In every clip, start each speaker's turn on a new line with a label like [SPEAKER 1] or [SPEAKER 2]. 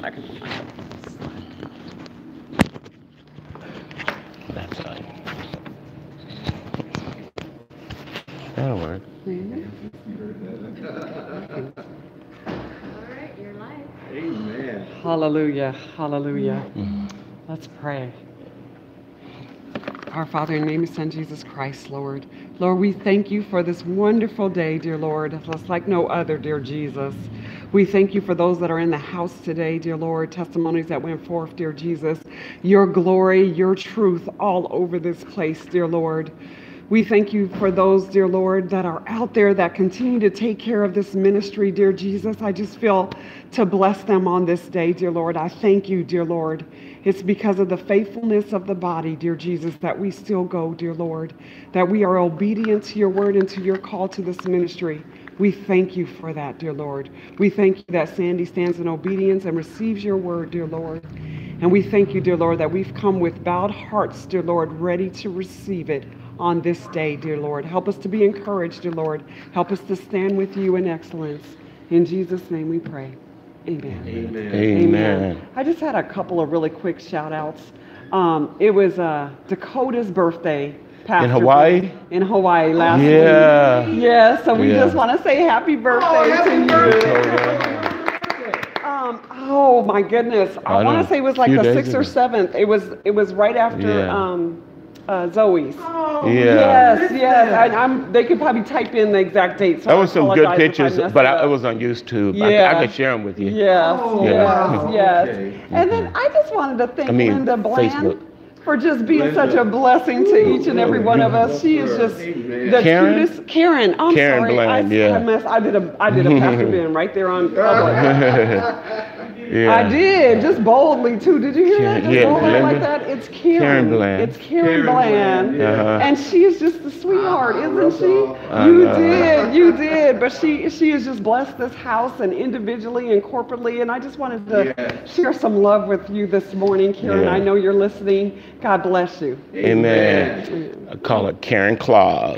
[SPEAKER 1] That side. That'll work.
[SPEAKER 2] All right, you're live.
[SPEAKER 3] Amen.
[SPEAKER 4] Hallelujah, hallelujah. Let's pray. Our Father, in the name of your Son, Jesus Christ, Lord. Lord, we thank you for this wonderful day, dear Lord. It's like no other, dear Jesus. We thank you for those that are in the house today, dear Lord, testimonies that went forth, dear Jesus. Your glory, your truth all over this place, dear Lord. We thank you for those, dear Lord, that are out there that continue to take care of this ministry, dear Jesus. I just feel to bless them on this day, dear Lord. I thank you, dear Lord. It's because of the faithfulness of the body, dear Jesus, that we still go, dear Lord, that we are obedient to your word and to your call to this ministry. We thank you for that, dear Lord. We thank you that Sandy stands in obedience and receives your word, dear Lord. And we thank you, dear Lord, that we've come with bowed hearts, dear Lord, ready to receive it on this day, dear Lord. Help us to be encouraged, dear Lord. Help us to stand with you in excellence. In Jesus' name we pray. Amen.
[SPEAKER 3] Amen.
[SPEAKER 1] Amen.
[SPEAKER 4] I just had a couple of really quick shout outs. It was Dakota's birthday. Pastor
[SPEAKER 1] In Hawaii?
[SPEAKER 4] In Hawaii last week.
[SPEAKER 1] Yeah.
[SPEAKER 4] Yeah, so we
[SPEAKER 1] Yeah.
[SPEAKER 4] just want to say happy birthday to you. Oh my goodness. I
[SPEAKER 1] I
[SPEAKER 4] want
[SPEAKER 1] know.
[SPEAKER 4] to say it was like
[SPEAKER 1] Few
[SPEAKER 4] the
[SPEAKER 1] days
[SPEAKER 4] 6th or
[SPEAKER 1] ago.
[SPEAKER 4] 7th. It was right after
[SPEAKER 1] Yeah.
[SPEAKER 4] Zoe's.
[SPEAKER 1] Yeah.
[SPEAKER 4] Yes. They could probably type in the exact date. So
[SPEAKER 1] That was some good
[SPEAKER 4] apologize if I
[SPEAKER 1] pictures,
[SPEAKER 4] messed
[SPEAKER 1] but
[SPEAKER 4] it up.
[SPEAKER 1] it was on YouTube.
[SPEAKER 4] Yeah.
[SPEAKER 1] I could share them with you.
[SPEAKER 4] Yes,
[SPEAKER 1] Yeah.
[SPEAKER 4] yes.
[SPEAKER 3] Okay.
[SPEAKER 4] And then I just wanted to thank Linda Bland
[SPEAKER 1] Facebook.
[SPEAKER 4] for just being
[SPEAKER 3] Linda.
[SPEAKER 4] such a blessing to each and every one of us. She is just
[SPEAKER 3] Amen.
[SPEAKER 4] the
[SPEAKER 1] Karen?
[SPEAKER 4] cutest. Karen, I'm
[SPEAKER 1] Karen
[SPEAKER 4] sorry.
[SPEAKER 1] Bland, yeah.
[SPEAKER 4] I did a Pastor Ben right there on public.
[SPEAKER 1] Yeah.
[SPEAKER 4] I did, just boldly too. Did you hear that? Just
[SPEAKER 1] Yeah,
[SPEAKER 4] boldly like
[SPEAKER 1] Linda.
[SPEAKER 4] that. It's Karen.
[SPEAKER 1] Karen Bland.
[SPEAKER 4] It's Karen
[SPEAKER 3] Karen
[SPEAKER 4] Bland.
[SPEAKER 3] Bland, yeah.
[SPEAKER 4] And she is just a sweetheart, isn't she?
[SPEAKER 1] I
[SPEAKER 4] You
[SPEAKER 1] know.
[SPEAKER 4] you did. But she has just blessed this house and individually and corporately. And I just wanted to
[SPEAKER 3] Yes.
[SPEAKER 4] share some love with you this morning, Karen.
[SPEAKER 1] Yeah.
[SPEAKER 4] I know you're listening. God bless you.
[SPEAKER 1] Amen. I call it Karen Claus.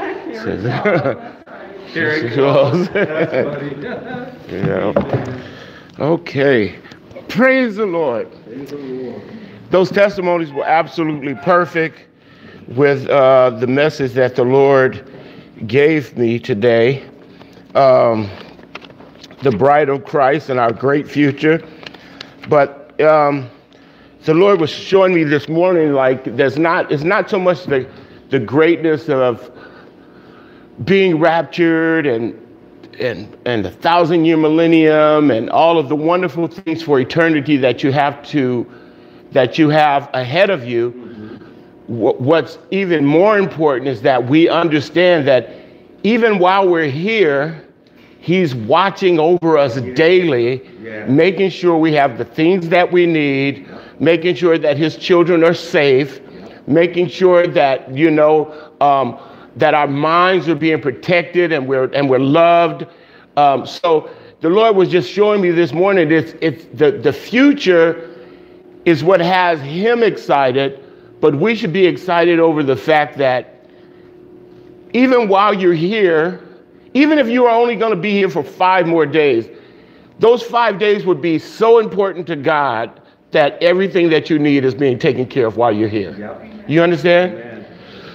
[SPEAKER 3] Karen
[SPEAKER 1] She was.
[SPEAKER 3] That's funny.
[SPEAKER 1] Yeah. Okay. Praise the Lord.
[SPEAKER 3] Praise the Lord.
[SPEAKER 1] Those testimonies were absolutely perfect with the message that the Lord gave me today. The bride of Christ and our great future. But the Lord was showing me this morning, like it's not so much the greatness of being raptured and the 1,000-year millennium and all of the wonderful things for eternity that you have ahead of you. What's even more important is that we understand that even while we're here, He's watching over us daily, making sure we have the things that we need, making sure that His children are safe, making sure that, that our minds are being protected and we're loved. So the Lord was just showing me this morning, it's the future is what has Him excited, but we should be excited over the fact that even while you're here, even if you are only going to be here for 5 more days, those 5 days would be so important to God that everything that you need is being taken care of while you're here.
[SPEAKER 3] Yep.
[SPEAKER 1] You understand?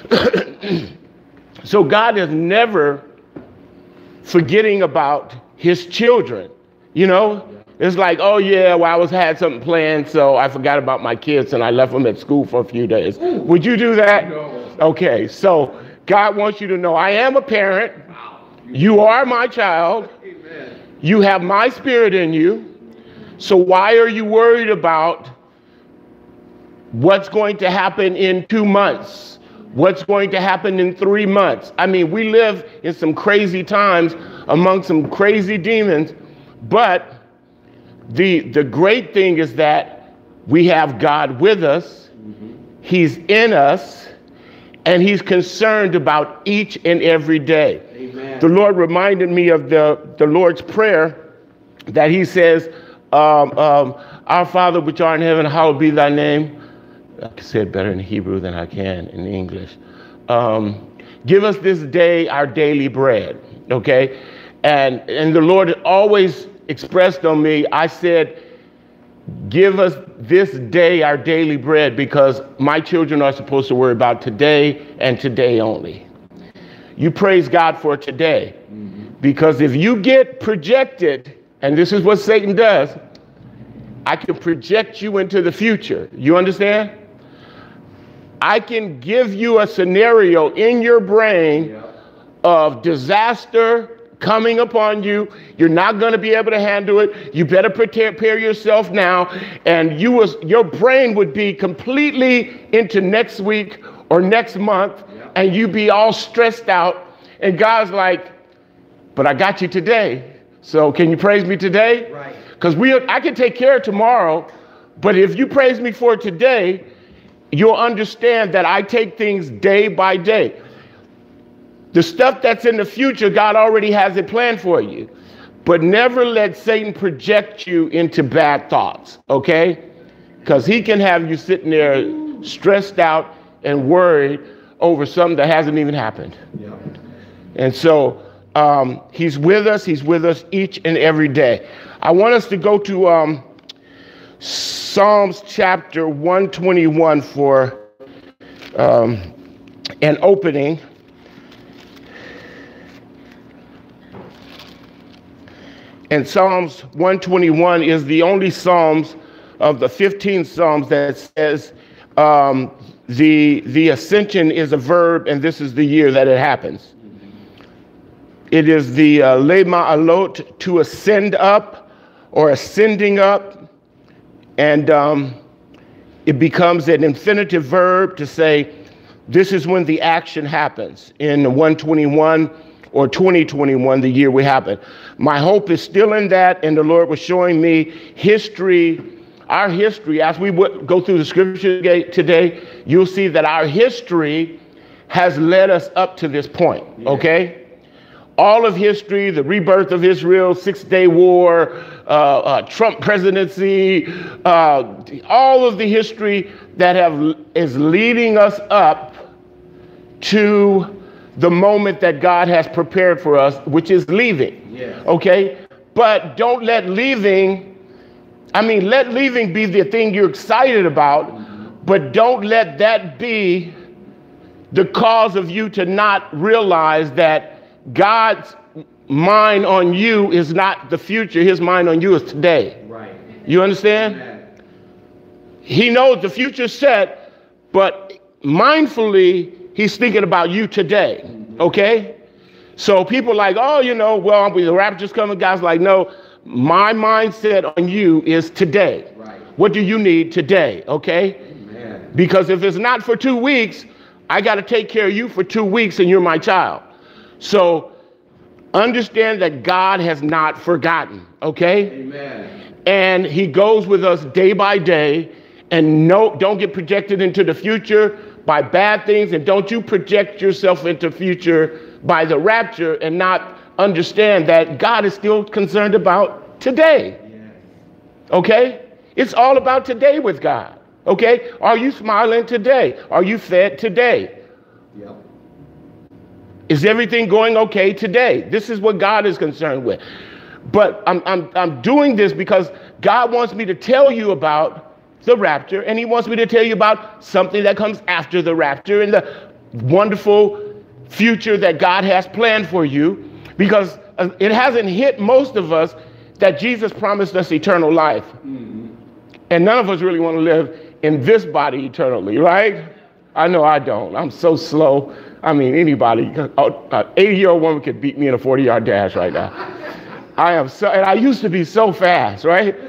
[SPEAKER 1] So God is never forgetting about His children. It's like, oh yeah, well, had something planned, so I forgot about my kids and I left them at school for a few days. Would you do that?
[SPEAKER 3] No.
[SPEAKER 1] Okay, so God wants you to know I am a parent. You are my child.
[SPEAKER 3] Amen.
[SPEAKER 1] You have my spirit in you. So why are you worried about what's going to happen in 2 months? What's going to happen in 3 months? I mean, we live in some crazy times among some crazy demons, but the great thing is that we have God with us. He's in us, and He's concerned about each and every day.
[SPEAKER 3] Amen.
[SPEAKER 1] The Lord reminded me of the Lord's Prayer that He says, our Father which art in heaven, hallowed be thy name. I can say it better in Hebrew than I can in English. Give us this day our daily bread, okay? And the Lord always expressed on me, I said, give us this day our daily bread, because my children are supposed to worry about today and today only. You praise God for today, because if you get projected, and this is what Satan does, I can project you into the future. You understand? I can give you a scenario in your brain of disaster coming upon you. You're not going to be able to handle it. You better prepare yourself now. And your brain would be completely into next week or next month, and you'd be all stressed out. And God's like, but I got you today. So can you praise me today? Right. Because I can take care of tomorrow, but if you praise me for today, you'll understand that I take things day by day. The stuff that's in the future, God already has it planned for you. But never let Satan project you into bad thoughts, okay? Because he can have you sitting there stressed out and worried over something that hasn't even happened. Yeah. And so he's with us each and every day. I want us to go to Psalms chapter 121 for an opening. And Psalms 121 is the only Psalms of the 15 Psalms that says the ascension is a verb, and this is the year that it happens. It is the lema alot, to ascend up or ascending up. And it becomes an infinitive verb to say this is when the action happens in 121 or 2021, the year we happen. My hope is still in that, and the Lord was showing me history, our history. As we go through the scripture today, you'll see that our history has led us up to this point, okay? All of history, the rebirth of Israel, Six-Day War, Trump presidency, all of the history that is leading us up to the moment that God has prepared for us, which is leaving. Yes. Okay? But don't let leaving be the thing you're excited about, but don't let that be the cause of you to not realize that God's mind on you is not the future. His mind on you is today. Right. You understand? Amen. He knows the future's set, but mindfully, he's thinking about you today, okay? So people are like, oh, well, the rapture's coming. God's like, no, my mindset on you is today. Right. What do you need today, okay? Amen. Because if it's not for 2 weeks, I got to take care of you for 2 weeks, and you're my child. So understand that God has not forgotten, okay? Amen. And he goes with us day by day, and don't get projected into the future by bad things, and don't you project yourself into future by the rapture and not understand that God is still concerned about today. Yes. Okay? It's all about today with God. Okay? Are you smiling today? Are you fed today? Yep. Is everything going okay today? This is what God is concerned with. But I'm doing this because God wants me to tell you about the rapture, and he wants me to tell you about something that comes after the rapture and the wonderful future that God has planned for you, because it hasn't hit most of us that Jesus promised us eternal life. Mm-hmm. And none of us really want to live in this body eternally, right? I know I don't. I'm so slow. I mean, anybody, an 80-year-old woman could beat me in a 40-yard dash right now. And I used to be so fast, right?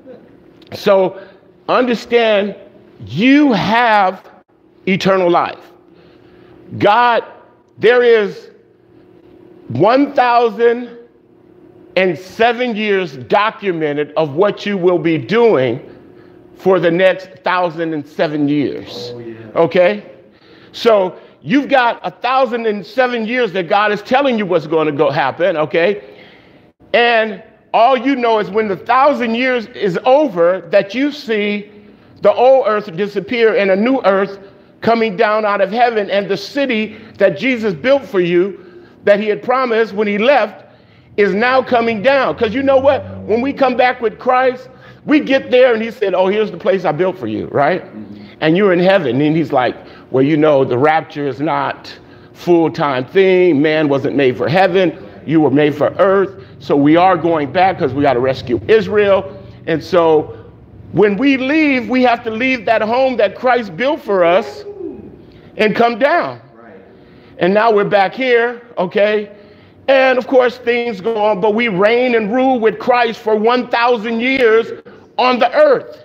[SPEAKER 1] So understand, you have eternal life. God, there is 1,007 years documented of what you will be doing for the next 1,007 years. Oh, yeah. Okay? So you've got 1,007 years that God is telling you what's going to happen, okay? And all you know is when the 1,000 years is over, that you see the old earth disappear and a new earth coming down out of heaven, and the city that Jesus built for you, that he had promised when he left, is now coming down. Because you know what? When we come back with Christ, We get there and he said, oh, here's the place I built for you, right? And you're in heaven. And he's like, well, you know, the rapture is not full-time thing. Man wasn't made for heaven. You were made for earth. So we are going back because we got to rescue Israel. And so when we leave, we have to leave that home that Christ built for us and come down. And now we're back here, okay? And of course, things go on, but we reign and rule with Christ for 1,000 years on the earth.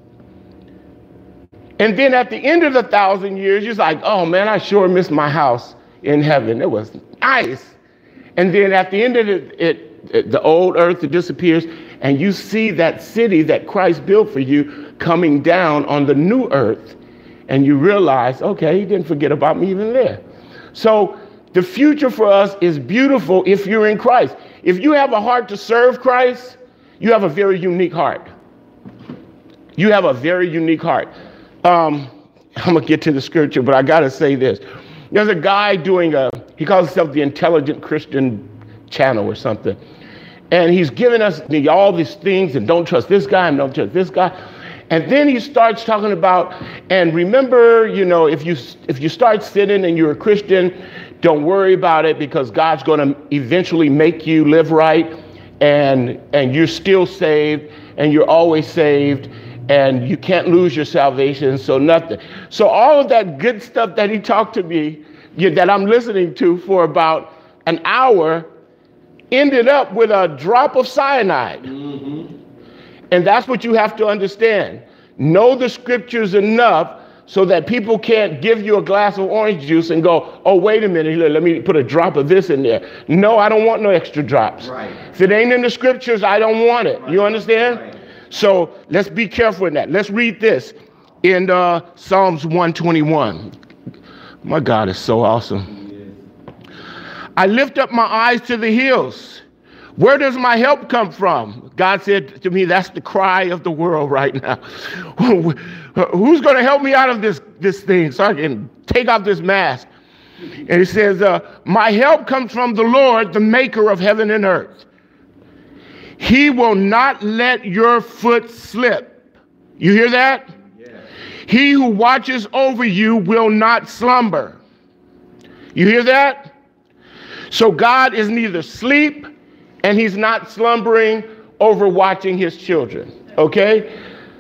[SPEAKER 1] And then at the end of the 1,000 years, you're like, oh man, I sure miss my house in heaven. It was nice. And then at the end of it, the old earth, it disappears, and you see that city that Christ built for you coming down on the new earth. And you realize, okay, he didn't forget about me even there. So the future for us is beautiful if you're in Christ. If you have a heart to serve Christ, you have a very unique heart. You have a very unique heart. I'm going to get to the scripture, but I got to say this. There's a guy he calls himself the Intelligent Christian Channel or something. And he's giving us all these things, and don't trust this guy, and don't trust this guy. And then he starts talking about, and remember, you know, if you start sinning and you're a Christian, don't worry about it, because God's going to eventually make you live right, and you're still saved, and you're always saved, and you can't lose your salvation, so nothing. So all of that good stuff that he talked to me, that I'm listening to for about an hour, ended up with a drop of cyanide. And that's what you have to understand. Know the scriptures enough so that people can't give you a glass of orange juice and go, oh, wait a minute, let me put a drop of this in there. No, I don't want no extra drops. Right. If it ain't in the scriptures, I don't want it. Right. You understand? Right. So let's be careful in that. Let's read this in Psalms 121. My God is so awesome. I lift up my eyes to the hills. Where does my help come from? God said to me, that's the cry of the world right now. Who's going to help me out of this thing so I can take off this mask? And he says, my help comes from the Lord, the maker of heaven and earth. He will not let your foot slip. You hear that? Yeah. He who watches over you will not slumber. You hear that? So God is neither asleep and he's not slumbering over watching his children. Okay?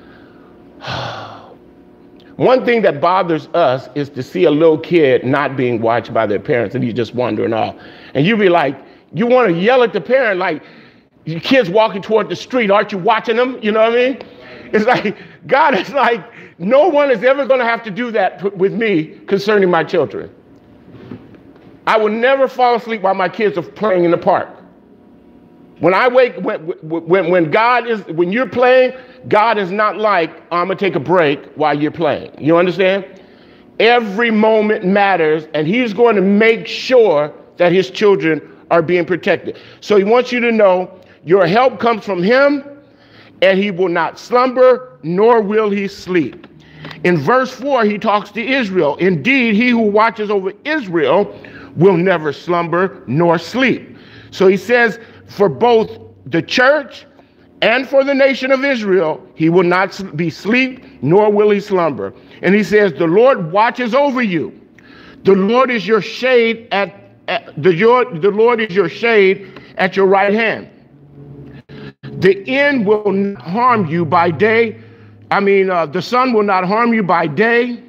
[SPEAKER 1] One thing that bothers us is to see a little kid not being watched by their parents and he's just wandering off. And you be like, you want to yell at the parent like, your kid's walking toward the street, aren't you watching them? You know what I mean? It's like, God is like, no one is ever going to have to do that with me concerning my children. I will never fall asleep while my kids are playing in the park. When I wake, when you're playing, God is not like, I'm going to take a break while you're playing. You understand? Every moment matters, and he's going to make sure that his children are being protected. So he wants you to know your help comes from him, and he will not slumber, nor will he sleep. In verse 4, he talks to Israel. Indeed, he who watches over Israel will never slumber nor sleep. So he says, for both the church and for the nation of Israel, he will not be asleep, nor will he slumber. And he says, the Lord watches over you. The Lord is your shade the Lord is your shade at your right hand. The end will not harm you by day. The sun will not harm you by day,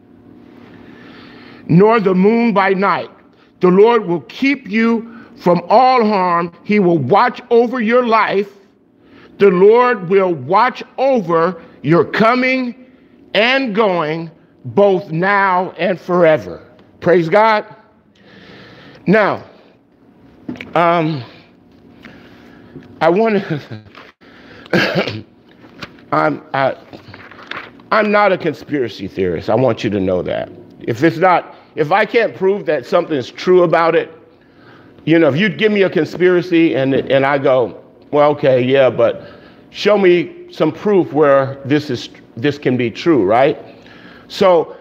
[SPEAKER 1] nor the moon by night. The Lord will keep you from all harm. He will watch over your life. The Lord will watch over your coming and going, both now and forever. Praise God. Now, I want to, I'm not a conspiracy theorist. I want you to know that. If I can't prove that something is true about it, you know, if you'd give me a conspiracy and I go, well, okay, yeah, but show me some proof where this can be true, right? So,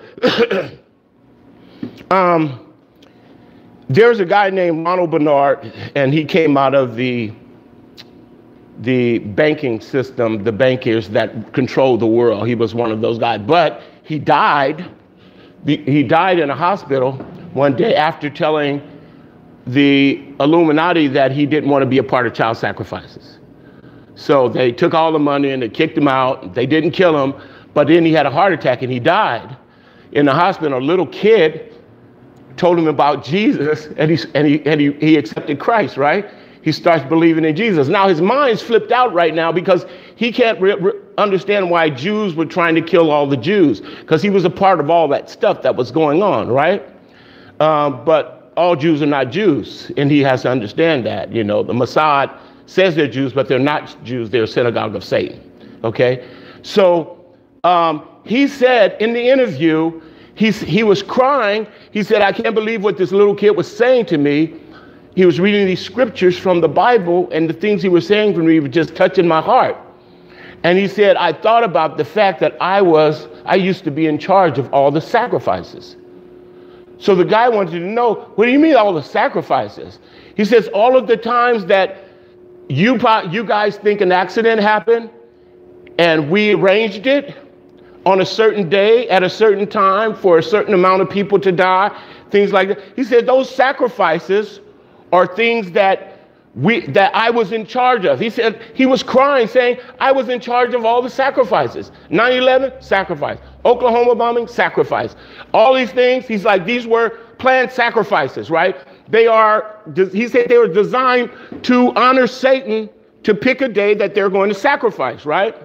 [SPEAKER 1] there's a guy named Ronald Bernard, and he came out of the the banking system, the bankers that control the world. He was one of those guys. But he died. He died in a hospital one day after telling the Illuminati that he didn't want to be a part of child sacrifices. So they took all the money and they kicked him out. They didn't kill him, but then he had a heart attack and he died in the hospital. A little kid told him about Jesus, and he accepted Christ, right? He starts believing in Jesus. Now his mind's flipped out right now because he can't understand why Jews were trying to kill all the Jews, because he was a part of all that stuff that was going on, right? But all Jews are not Jews, and he has to understand that. You know, the Mossad says they're Jews, but they're not Jews. They're a synagogue of Satan, okay? So he said in the interview, he was crying. He said, I can't believe what this little kid was saying to me. He was reading these scriptures from the Bible, and the things he was saying to me were just touching my heart. And he said, I thought about the fact that I used to be in charge of all the sacrifices. So the guy wanted to know, what do you mean all the sacrifices? He says, all of the times that you guys think an accident happened and we arranged it on a certain day at a certain time for a certain amount of people to die, things like that. He said those sacrifices are things that I was in charge of. He said he was crying, saying, I was in charge of all the sacrifices. 9/11, sacrifice. Oklahoma bombing, sacrifice. All these things, he's like, these were planned sacrifices, right? He said they were designed to honor Satan, to pick a day that they're going to sacrifice, right?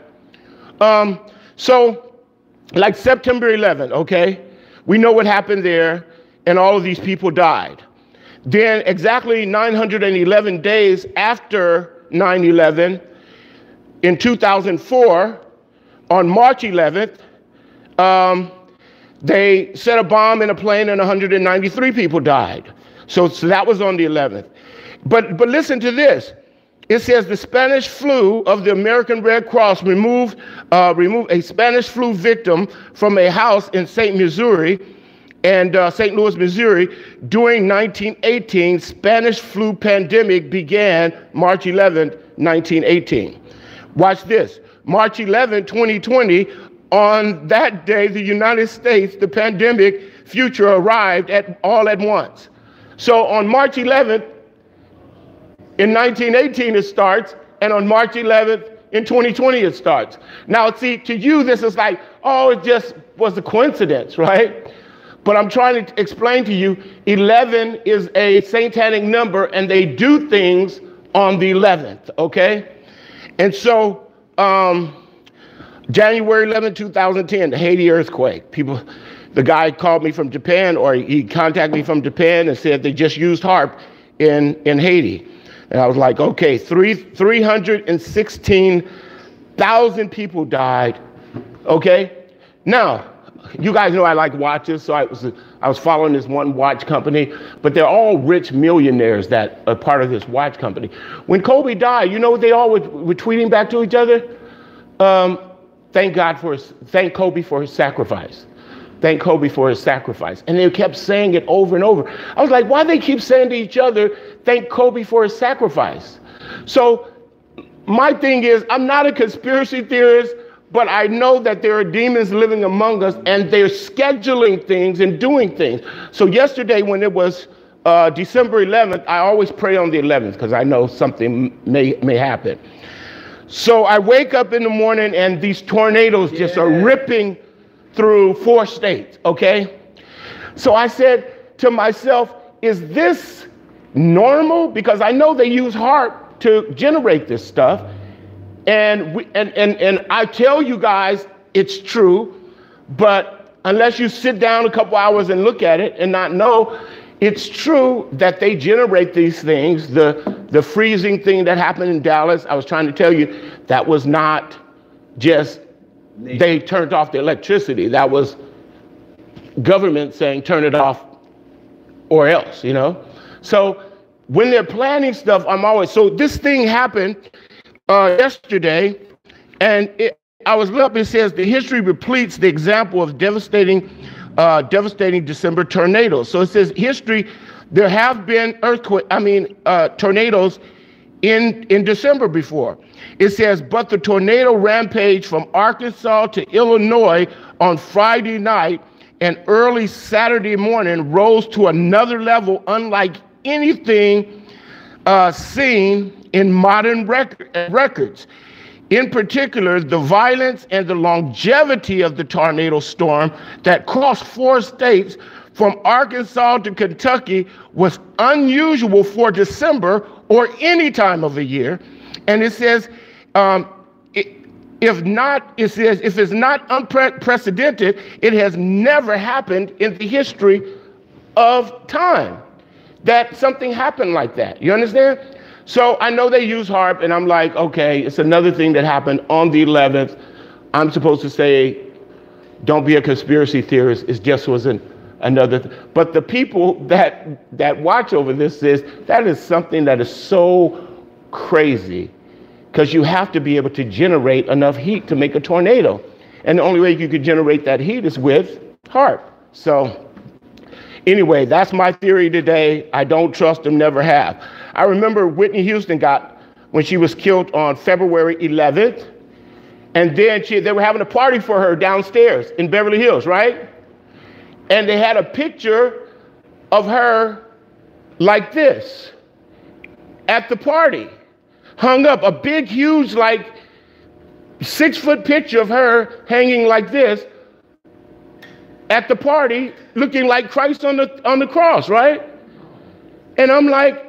[SPEAKER 1] So like September 11th, okay? We know what happened there, and all of these people died. Then exactly 911 days after 9/11, in 2004, on March 11th, they set a bomb in a plane and 193 people died. So that was on the 11th. But listen to this. It says the Spanish flu of the American Red Cross removed a Spanish flu victim from a house in St. Louis, Missouri. During 1918, Spanish flu pandemic began March 11, 1918. Watch this. March 11, 2020, on that day, the United States, the pandemic future arrived all at once. So on March 11th, in 1918 it starts, and on March 11th in 2020 it starts. Now, see, to you this is like, oh, it just was a coincidence, right? But I'm trying to explain to you, 11 is a satanic number, and they do things on the 11th, okay? And so, January 11, 2010, the Haiti earthquake. The guy called me from Japan, or he contacted me from Japan and said they just used HAARP in Haiti. And I was like, okay, 316,000 people died, okay? Now, you guys know I like watches, so I was following this one watch company, but they're all rich millionaires that are part of this watch company. When Kobe died, you know what they all were tweeting back to each other? Thank Kobe for his sacrifice. Thank Kobe for his sacrifice. And they kept saying it over and over. I was like, why do they keep saying to each other, thank Kobe for his sacrifice? So my thing is, I'm not a conspiracy theorist, but I know that there are demons living among us, and they're scheduling things and doing things. So yesterday, when it was December 11th, I always pray on the 11th because I know something may happen. So I wake up in the morning and these tornadoes just are ripping through 4 states, okay? So I said to myself, is this normal? Because I know they use HAARP to generate this stuff. And I tell you guys it's true, but unless you sit down a couple hours and look at it and not know, it's true that they generate these things. The freezing thing that happened in Dallas, I was trying to tell you, that was not just they turned off the electricity. That was government saying turn it off or else, you know? So when they're planning stuff, so this thing happened yesterday, and I was looking up, it says the history repletes the example of devastating December tornadoes. So it says history, there have been tornadoes in December before. It says, but the tornado rampage from Arkansas to Illinois on Friday night and early Saturday morning rose to another level unlike anything seen in modern records. In particular, the violence and the longevity of the tornado storm that crossed 4 states from Arkansas to Kentucky was unusual for December or any time of the year. And it says, if it's not unprecedented, it has never happened in the history of time that something happened like that. You understand? So I know they use HAARP, and I'm like, okay, it's another thing that happened on the 11th. I'm supposed to say, don't be a conspiracy theorist. It just wasn't another. But the people that watch over this says that is something that is so crazy, because you have to be able to generate enough heat to make a tornado. And the only way you could generate that heat is with HAARP. So anyway, that's my theory today. I don't trust them, never have. I remember Whitney Houston got, when she was killed on February 11th, and then they were having a party for her downstairs in Beverly Hills, right? And they had a picture of her like this at the party, hung up, a big, huge, like 6-foot picture of her hanging like this at the party, looking like Christ on the cross, right? And I'm like,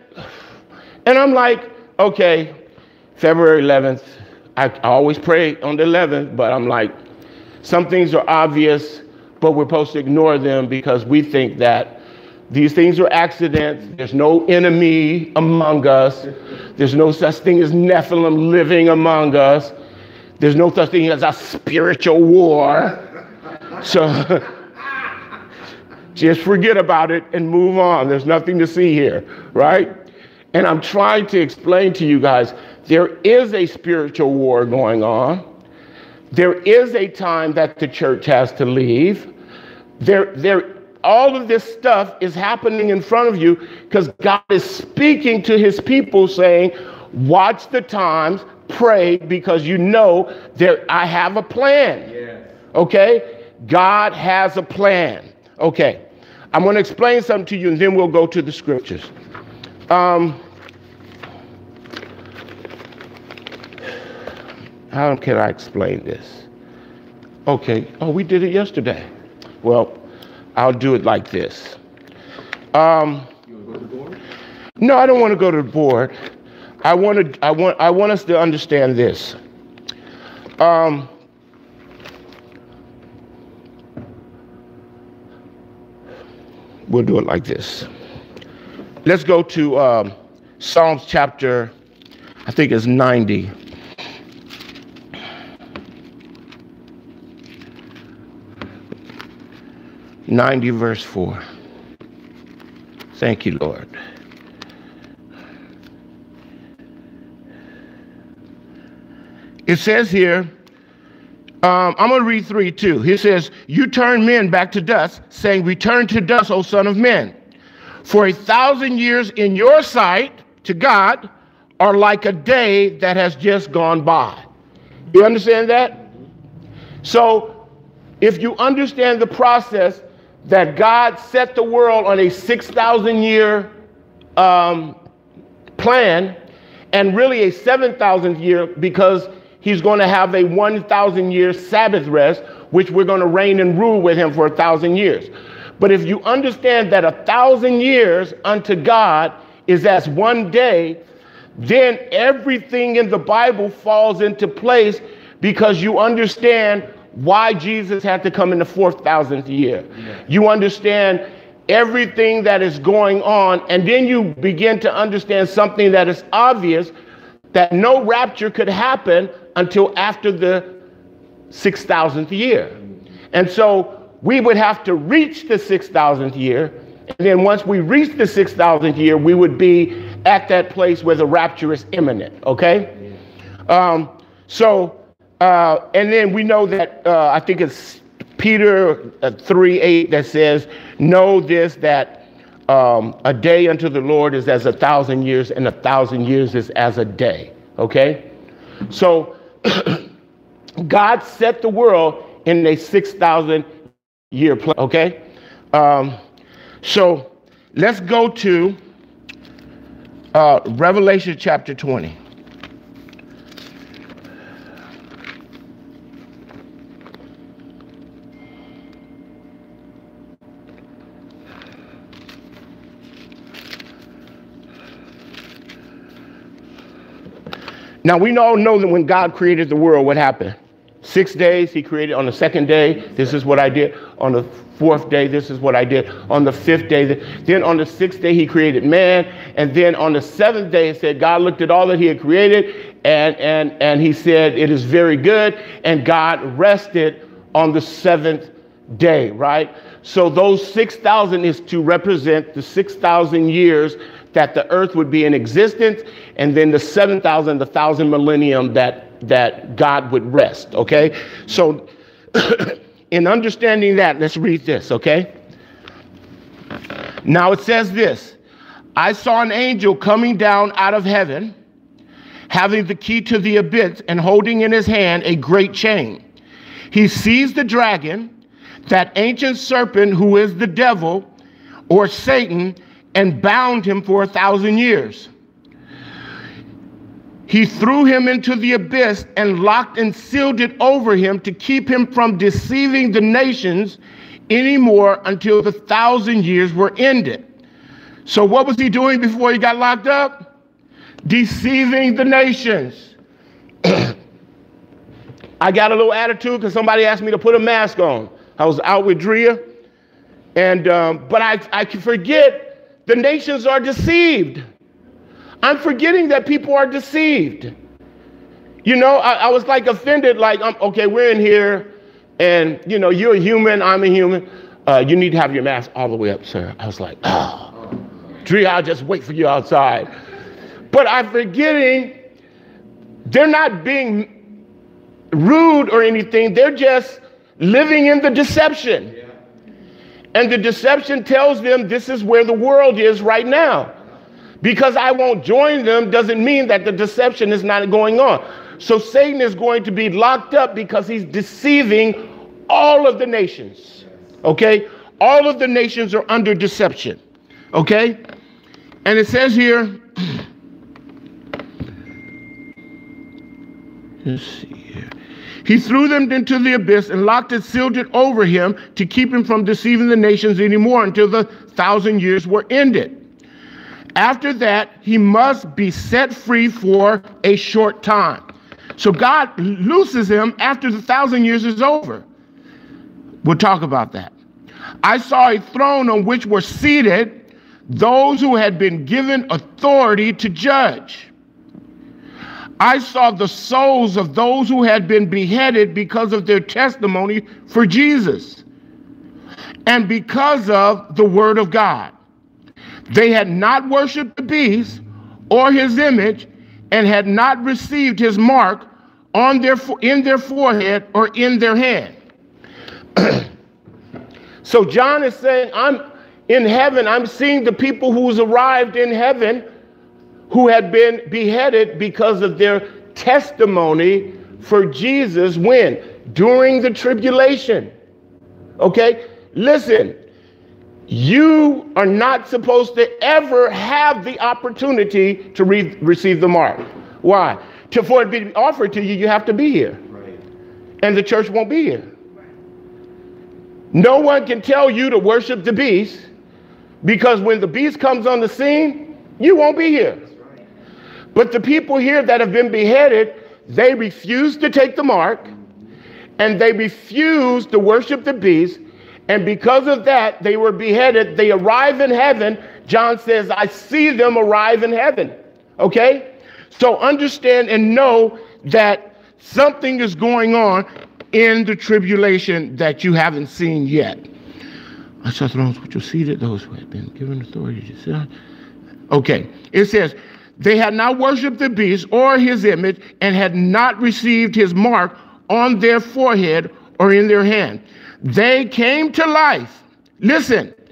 [SPEAKER 1] and I'm like, okay, February 11th, I always pray on the 11th, but I'm like, some things are obvious, but we're supposed to ignore them because we think that these things are accidents. There's no enemy among us. There's no such thing as Nephilim living among us. There's no such thing as a spiritual war. So just forget about it and move on. There's nothing to see here, right? And I'm trying to explain to you guys, there is a spiritual war going on. There is a time that the church has to leave. All of this stuff is happening in front of you because God is speaking to his people saying, watch the times, pray, because you know that I have a plan. Yeah. Okay? God has a plan. Okay. I'm going to explain something to you and then we'll go to the scriptures. How can I explain this? Okay. Oh, we did it yesterday. Well, I'll do it like this.
[SPEAKER 3] You want to go to the board?
[SPEAKER 1] No, I don't want to go to the board. I want us to understand this. We'll do it like this. Let's go to Psalms chapter, I think it's 90. Verse 4. Thank you, Lord. It says here, I'm going to read 3 too. He says, you turn men back to dust, saying, return to dust, O son of man. For 1,000 years in your sight, to God, are like a day that has just gone by. You understand that? So, if you understand the process that God set the world on a 6,000 year plan, and really a 7,000 year, because he's going to have a 1,000 year Sabbath rest, which we're going to reign and rule with him for 1,000 years. But if you understand that 1,000 years unto God is as one day, then everything in the Bible falls into place because you understand why Jesus had to come in the 4,000th year. Yeah. You understand everything that is going on, and then you begin to understand something that is obvious, that no rapture could happen until after the 6,000th year. And so we would have to reach the 6,000th year, and then once we reach the 6,000th year, we would be at that place where the rapture is imminent, okay? Yeah. And then we know that, I think it's Peter 3:8 that says, know this, that a day unto the Lord is as 1,000 years, and 1,000 years is as a day. Okay? So God set the world in a 6,000 year plan. Okay? So let's go to Revelation chapter 20. Now, we all know that when God created the world, what happened? 6 days, he created. On the second day, this is what I did. On the fourth day, this is what I did. On the fifth day, then on the sixth day, he created man. And then on the seventh day, it said God looked at all that he had created, and he said, it is very good. And God rested on the seventh day, right? So those 6,000 is to represent the 6,000 years that the earth would be in existence, and then the 7,000, the 1,000 millennium that God would rest, okay? So in understanding that, let's read this, okay? Now it says this, I saw an angel coming down out of heaven, having the key to the abyss and holding in his hand a great chain. He seized the dragon, that ancient serpent who is the devil or Satan, and bound him for 1,000 years. He threw him into the abyss and locked and sealed it over him to keep him from deceiving the nations anymore until the 1,000 years were ended. So what was he doing before he got locked up? Deceiving the nations. I got a little attitude because somebody asked me to put a mask on. I was out with Drea, and but I can forget the nations are deceived. I'm forgetting that people are deceived. You know, I was like offended, like, okay, we're in here, and, you know, you're a human, I'm a human. You need to have your mask all the way up, sir. I was like, oh, Drea, I'll just wait for you outside. But I'm forgetting they're not being rude or anything. They're just living in the deception. Yeah. And the deception tells them this is where the world is right now. Because I won't join them doesn't mean that the deception is not going on. So Satan is going to be locked up because he's deceiving all of the nations. Okay? All of the nations are under deception. Okay? And it says here, let's see here. He threw them into the abyss and locked it, sealed it over him to keep him from deceiving the nations anymore until the 1,000 years were ended. After that, he must be set free for a short time. So God looses him after the 1,000 years is over. We'll talk about that. I saw a throne on which were seated those who had been given authority to judge. I saw the souls of those who had been beheaded because of their testimony for Jesus and because of the word of God. They had not worshiped the beast or his image and had not received his mark on in their forehead or in their hand. So John is saying, I'm in heaven. I'm seeing the people who's arrived in heaven who had been beheaded because of their testimony for Jesus. When? During the tribulation. Okay? Listen, you are not supposed to ever have the opportunity to receive the mark. Why? For it to be offered to you, you have to be here. Right. And the church won't be here. Right. No one can tell you to worship the beast, because when the beast comes on the scene, you won't be here. But the people here that have been beheaded, they refuse to take the mark, and they refuse to worship the beast. And because of that, they were beheaded. They arrive in heaven. John says, I see them arrive in heaven. Okay? So understand and know that something is going on in the tribulation that you haven't seen yet. I saw thrones which were seated, those who had been given authority to sit. Okay. It says, they had not worshipped the beast or his image and had not received his mark on their forehead or in their hand. They came to life, listen,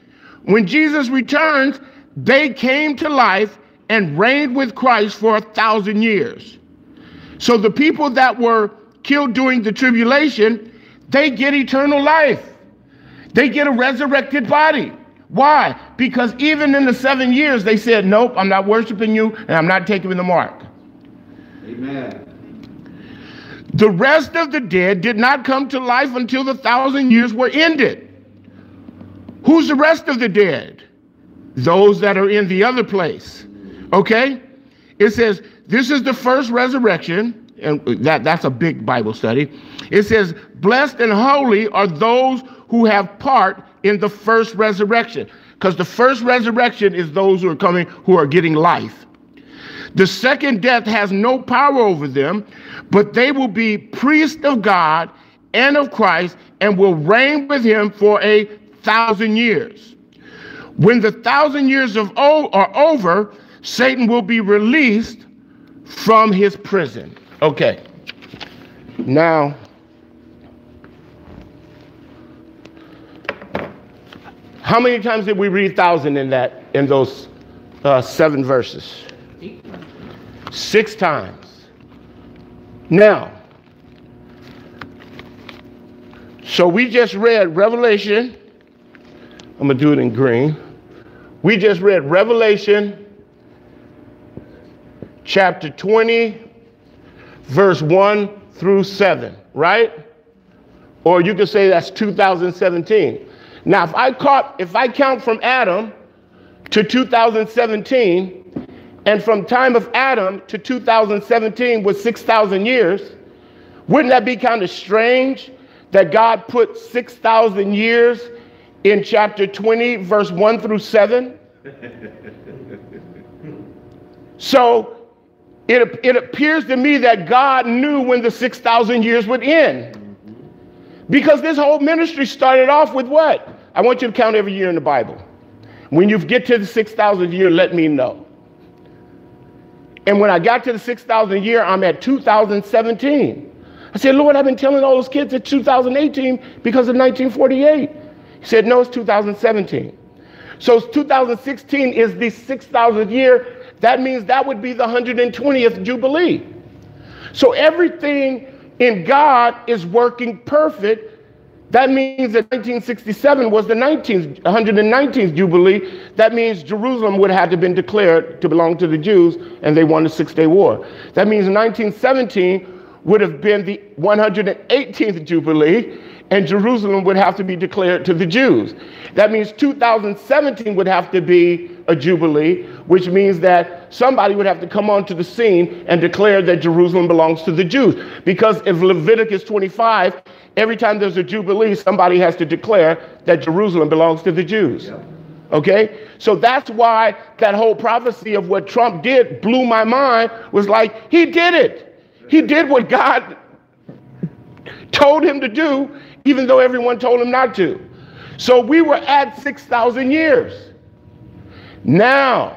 [SPEAKER 1] When Jesus returns, they came to life and reigned with Christ for 1,000 years. So the people that were killed during the tribulation, they get eternal life. They get a resurrected body. Why? Because even in the 7 years, they said, nope, I'm not worshiping you, and I'm not taking the mark.
[SPEAKER 3] Amen.
[SPEAKER 1] The rest of the dead did not come to life until the 1,000 years were ended. Who's the rest of the dead? Those that are in the other place. Okay? It says, this is the first resurrection, and that's a big Bible study. It says, blessed and holy are those who have part in the first resurrection. Because the first resurrection is those who are coming, who are getting life. The second death has no power over them, but they will be priests of God and of Christ and will reign with him for 1,000 years. When the 1,000 years are over, Satan will be released from his prison. Okay. Now, how many times did we read 1,000 in those 7 verses? 6 times. Now, so we just read Revelation. I'm going to do it in green. We just read Revelation chapter 20, verse 1 through 7, right? Or you could say that's 2017. Now, if I count from Adam to 2017, and from time of Adam to 2017 was 6,000 years, wouldn't that be kind of strange that God put 6,000 years in chapter 20, verse 1 through 7? So it appears to me that God knew when the 6,000 years would end. Because this whole ministry started off with what? I want you to count every year in the Bible. When you get to the 6,000th year, let me know. And when I got to the 6,000th year, I'm at 2017. I said, Lord, I've been telling all those kids it's 2018 because of 1948. He said, no, it's 2017. So 2016 is the 6,000th year. That means that would be the 120th Jubilee. So everything in God is working perfect. That means that 1967 was the 119th Jubilee. That means Jerusalem would have to have been declared to belong to the Jews, and they won the 6-Day War. That means 1917 would have been the 118th Jubilee, and Jerusalem would have to be declared to the Jews. That means 2017 would have to be a Jubilee, which means that somebody would have to come onto the scene and declare that Jerusalem belongs to the Jews. Because if Leviticus 25, every time there's a Jubilee, somebody has to declare that Jerusalem belongs to the Jews. Yeah. Okay? So that's why that whole prophecy of what Trump did blew my mind. Was like, he did it. He did what God told him to do, even though everyone told him not to. So we were at 6,000 years. Now,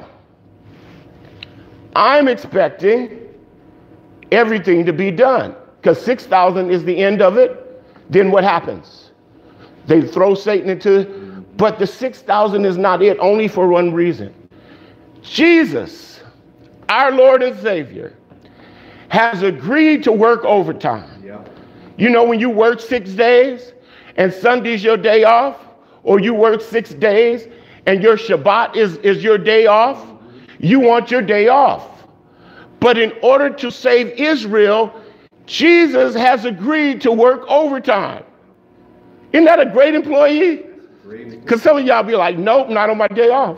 [SPEAKER 1] I'm expecting everything to be done, because 6,000 is the end of it. Then what happens? They throw Satan into, but the 6,000 is not it, only for one reason. Jesus, our Lord and Savior, has agreed to work overtime. Yeah. You know, when you work 6 days and Sunday's your day off, or you work 6 days and your Shabbat is your day off, you want your day off. But in order to save Israel, Jesus has agreed to work overtime. Isn't that a great employee? Because some of y'all be like, nope, not on my day off.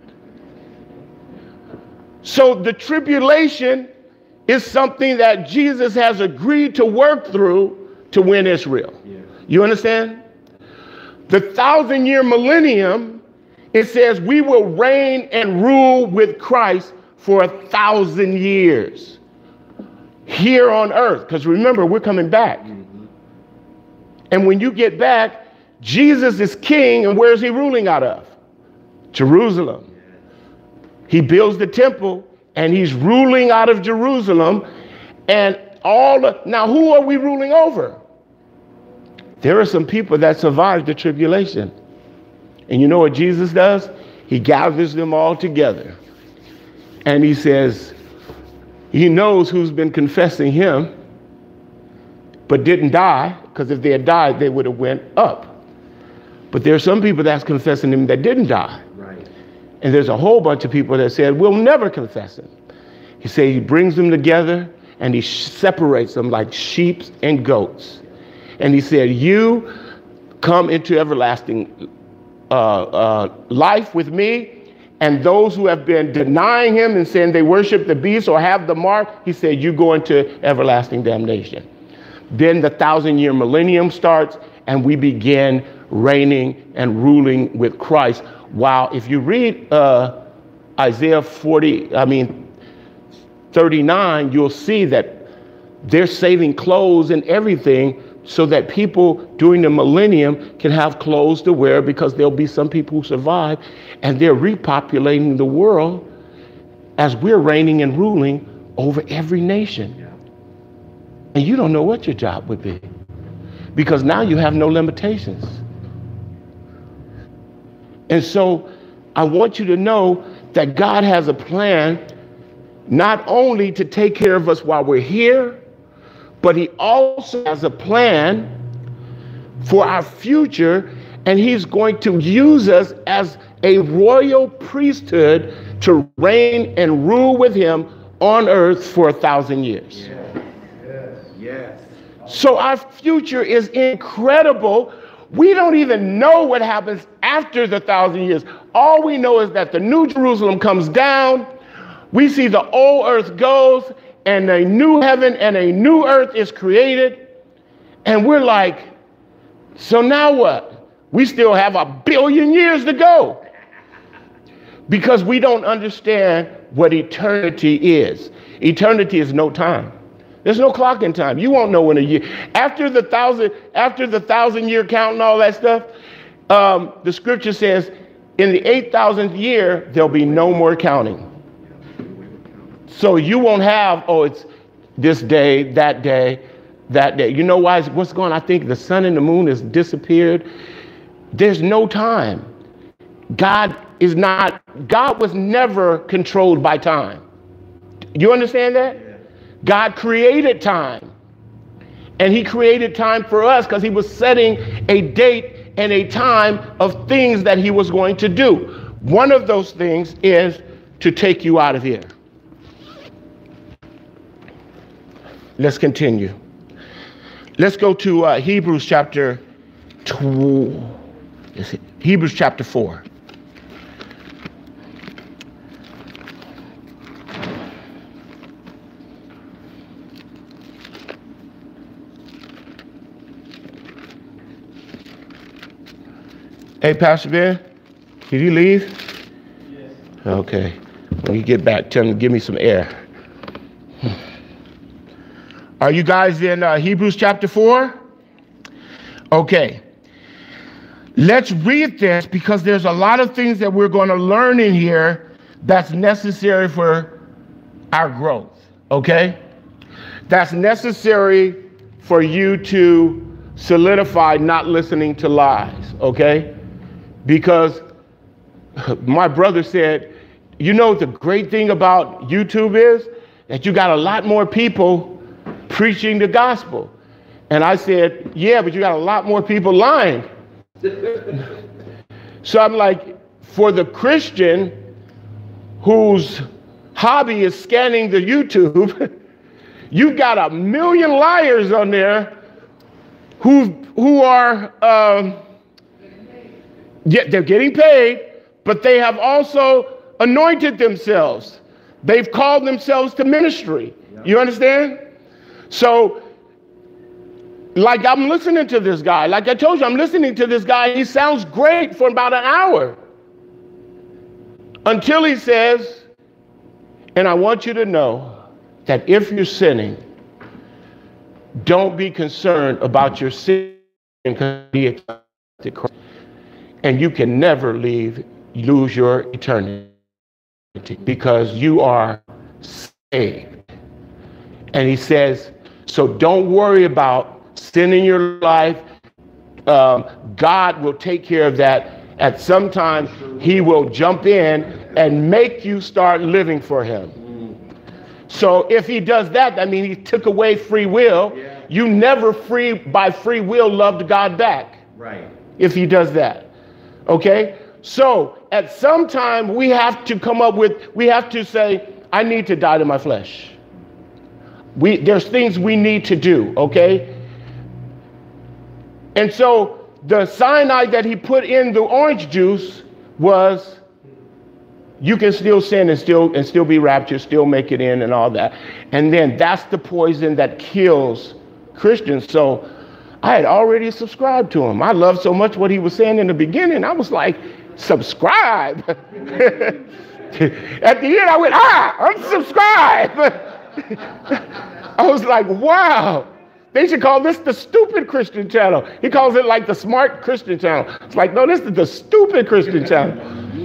[SPEAKER 1] So the tribulation is something that Jesus has agreed to work through to win Israel. Yeah. You understand? The 1,000-year millennium, it says we will reign and rule with Christ for 1,000 years here on earth. Because remember, we're coming back. Mm-hmm. And when you get back, Jesus is king, and where's he ruling out of? Jerusalem. He builds the temple, and he's ruling out of Jerusalem. And now who are we ruling over? There are some people that survived the tribulation. And you know what Jesus does? He gathers them all together. And he says, he knows who's been confessing him, but didn't die, because if they had died, they would have went up. But there are some people that's confessing him that didn't die.
[SPEAKER 3] Right.
[SPEAKER 1] And there's a whole bunch of people that said, we'll never confess him. He said he brings them together and he separates them like sheep and goats. And he said, you come into everlasting life with me. And those who have been denying him and saying they worship the beast or have the mark, he said, you go into everlasting damnation. Then the 1,000-year millennium starts and we begin reigning and ruling with Christ. While if you read Isaiah 39, you'll see that they're saving clothes and everything so that people during the millennium can have clothes to wear, because there'll be some people who survive, and they're repopulating the world as we're reigning and ruling over every nation. Yeah. And you don't know what your job would be, because now you have no limitations. And so I want you to know that God has a plan not only to take care of us while we're here, but he also has a plan for our future, and he's going to use us as a royal priesthood to reign and rule with him on earth for 1,000 years.
[SPEAKER 3] Yes. Yes. Yes.
[SPEAKER 1] So our future is incredible. We don't even know what happens after the 1,000 years. All we know is that the New Jerusalem comes down. We see the old earth goes, and a new heaven and a new earth is created. And we're like, so now what? We still have 1 billion years to go, because we don't understand what eternity is. Eternity is no time. There's no clock in time. You won't know when a year. After the 1,000-year count and all that stuff, the scripture says in the 8,000th year, there'll be no more counting. So you won't have, oh, it's this day, that day, that day. You know why? What's going on? I think the sun and the moon has disappeared. There's no time. God was never controlled by time. You understand that? Yeah. God created time. And he created time for us because he was setting a date and a time of things that he was going to do. One of those things is to take you out of here. Let's continue. Let's go to Hebrews chapter 4. Hey, Pastor Ben, did you leave? Yes. Okay. When you get back, tell him to give me some air. Are you guys in Hebrews chapter 4? Okay. Let's read this, because there's a lot of things that we're going to learn in here that's necessary for our growth. Okay? That's necessary for you to solidify not listening to lies. Okay? Because my brother said, you know, the great thing about YouTube is that you got a lot more people preaching the gospel. And I said, yeah, but you got a lot more people lying. So I'm like, for the Christian whose hobby is scanning the YouTube, you've got 1 million liars on there who are, they're getting paid, but they have also anointed themselves. They've called themselves to ministry. You understand? So, like, I'm listening to this guy. Like I told you, I'm listening to this guy. He sounds great for about an hour, until he says, and I want you to know that if you're sinning, don't be concerned about your sin, and you can never lose your eternity, because you are saved. And he says, so don't worry about sin in your life. God will take care of that. at some time he will jump in and make you start living for him. So if he does that, that means he took away free will.
[SPEAKER 3] Yeah.
[SPEAKER 1] You never by free will loved God back.
[SPEAKER 3] Right.
[SPEAKER 1] If he does that. Okay? So at some time we have to say, I need to die to my flesh. There's things we need to do, okay? And so the cyanide that he put in the orange juice was, you can still sin and still be raptured, still make it in and all that. And then that's the poison that kills Christians. So I had already subscribed to him. I loved so much what he was saying in the beginning. I was like, subscribe. At the end I went, unsubscribe. I was like, wow. They should call this the stupid Christian channel. He calls it like the smart Christian channel. It's like, no, this is the stupid Christian channel.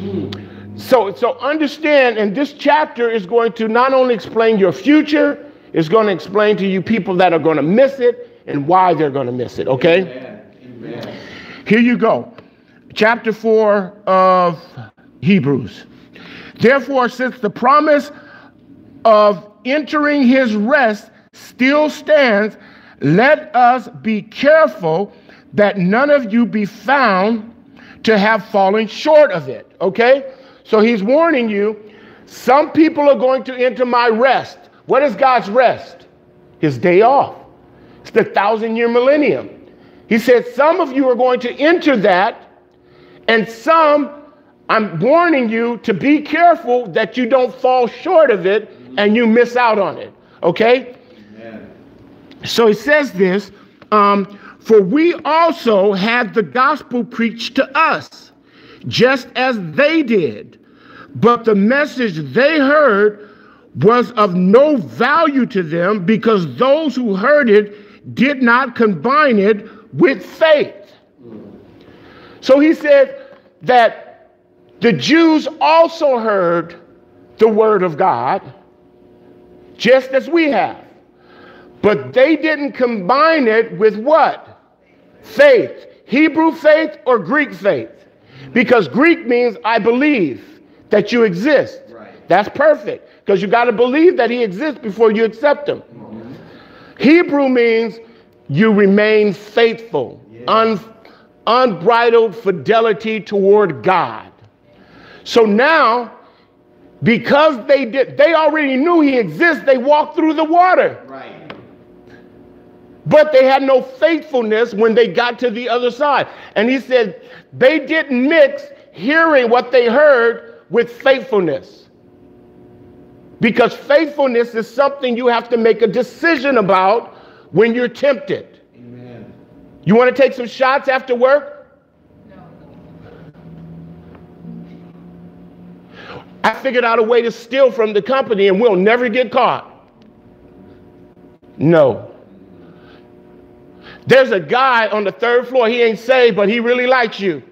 [SPEAKER 1] So understand, and this chapter is going to not only explain your future, it's going to explain to you people that are going to miss it and why they're going to miss it, okay? Amen. Here you go. Chapter 4 of Hebrews. Therefore, since the promise of entering his rest still stands, let us be careful that none of you be found to have fallen short of it, okay? So he's warning you, some people are going to enter my rest. What is God's rest? His day off. It's the 1,000-year millennium. He said some of you are going to enter that, and some, I'm warning you to be careful that you don't fall short of it and you miss out on it, okay? Amen. So he says this, for we also had the gospel preached to us, just as they did. But the message they heard was of no value to them because those who heard it did not combine it with faith. So he said that the Jews also heard the word of God, just as we have. But they didn't combine it with what? Faith. Hebrew faith or Greek faith? Because Greek means I believe that you exist. Right. That's perfect, because you got to believe that he exists before you accept him. Mm-hmm. Hebrew means you remain faithful, unbridled fidelity toward God. So now, because they already knew he exists, they walked through the water. Right. But they had no faithfulness when they got to the other side. And he said they didn't mix hearing what they heard with faithfulness. Because faithfulness is something you have to make a decision about when you're tempted. Amen. You want to take some shots after work? No. I figured out a way to steal from the company and we'll never get caught. No. There's a guy on the 3rd floor, he ain't saved, but he really likes you.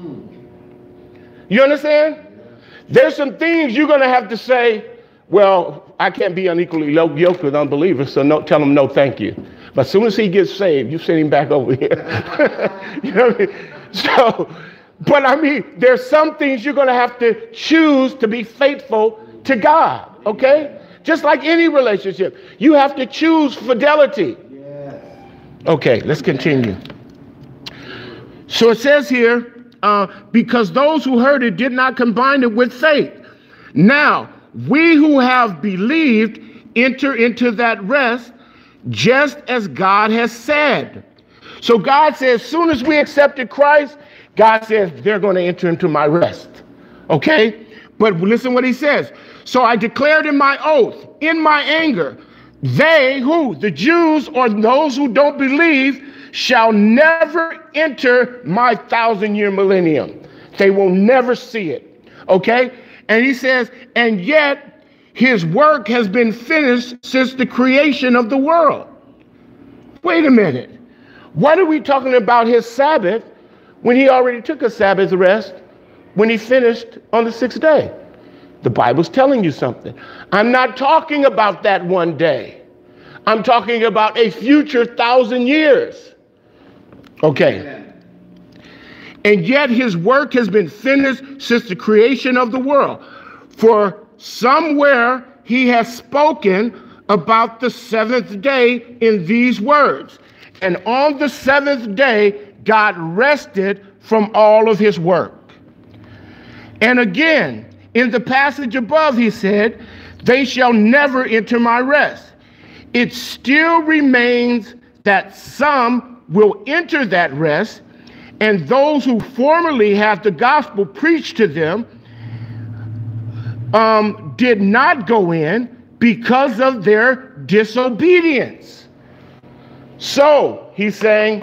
[SPEAKER 1] You understand? There's some things you're going to have to say, well, I can't be unequally yoked with unbelievers, so no, tell him no thank you. But as soon as he gets saved, you send him back over here. You know what I mean? So, but I mean, there's some things you're going to have to choose to be faithful to God, okay? Just like any relationship, you have to choose fidelity. Okay, let's continue. So it says here, because those who heard it did not combine it with faith. Now, we who have believed enter into that rest, just as God has said. So God says, as soon as we accepted Christ, God says, they're going to enter into my rest. Okay? But listen what he says. So I declared in my oath, in my anger, they who, the Jews or those who don't believe, shall never enter my 1,000-year millennium. They will never see it. Okay? And he says, and yet his work has been finished since the creation of the world. Wait a minute. What are we talking about his Sabbath when he already took a Sabbath rest when he finished on the 6th day? The Bible's telling you something. I'm not talking about that one day. I'm talking about a future 1,000 years. Okay. And yet his work has been finished since the creation of the world. For somewhere he has spoken about the seventh day in these words. And on the seventh day, God rested from all of his work. And again, in the passage above, he said, they shall never enter my rest. It still remains that some will enter that rest, and those who formerly had the gospel preached to them did not go in because of their disobedience. So he's saying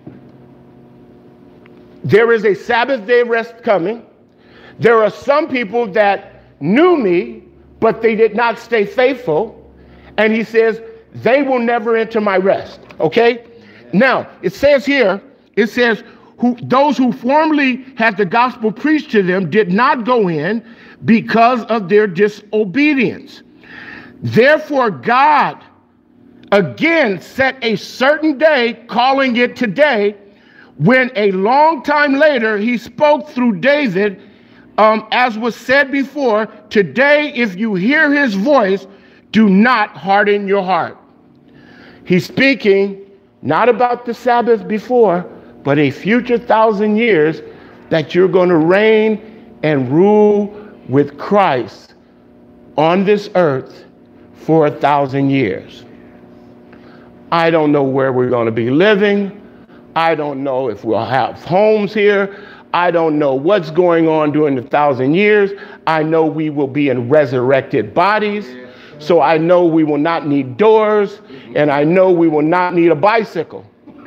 [SPEAKER 1] there is a Sabbath day rest coming. There are some people that knew me, but they did not stay faithful. And he says, they will never enter my rest. Okay? Now, it says here, it says, those who formerly had the gospel preached to them did not go in because of their disobedience. Therefore, God again set a certain day, calling it today, when a long time later he spoke through David, as was said before, today if you hear his voice, do not harden your heart. He's speaking not about the Sabbath before, but a future 1,000 years that you're going to reign and rule with Christ on this earth for 1,000 years. I don't know where we're going to be living. I don't know if we'll have homes here. I don't know what's going on during the 1,000 years. I know we will be in resurrected bodies. So I know we will not need doors, and I know we will not need a bicycle.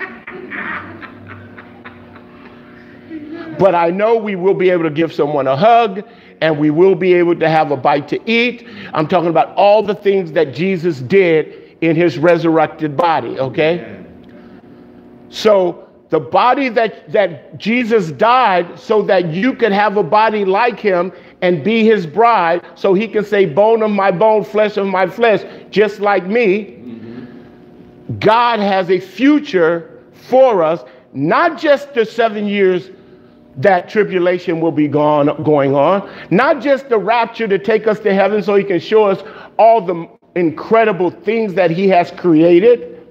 [SPEAKER 1] But I know we will be able to give someone a hug, and we will be able to have a bite to eat. I'm talking about all the things that Jesus did in his resurrected body, okay? So the body that Jesus died so that you could have a body like him and be his bride, so he can say, bone of my bone, flesh of my flesh, just like me. Mm-hmm. God has a future for us, not just the 7 years that tribulation will be going on, not just the rapture to take us to heaven so he can show us all the incredible things that he has created.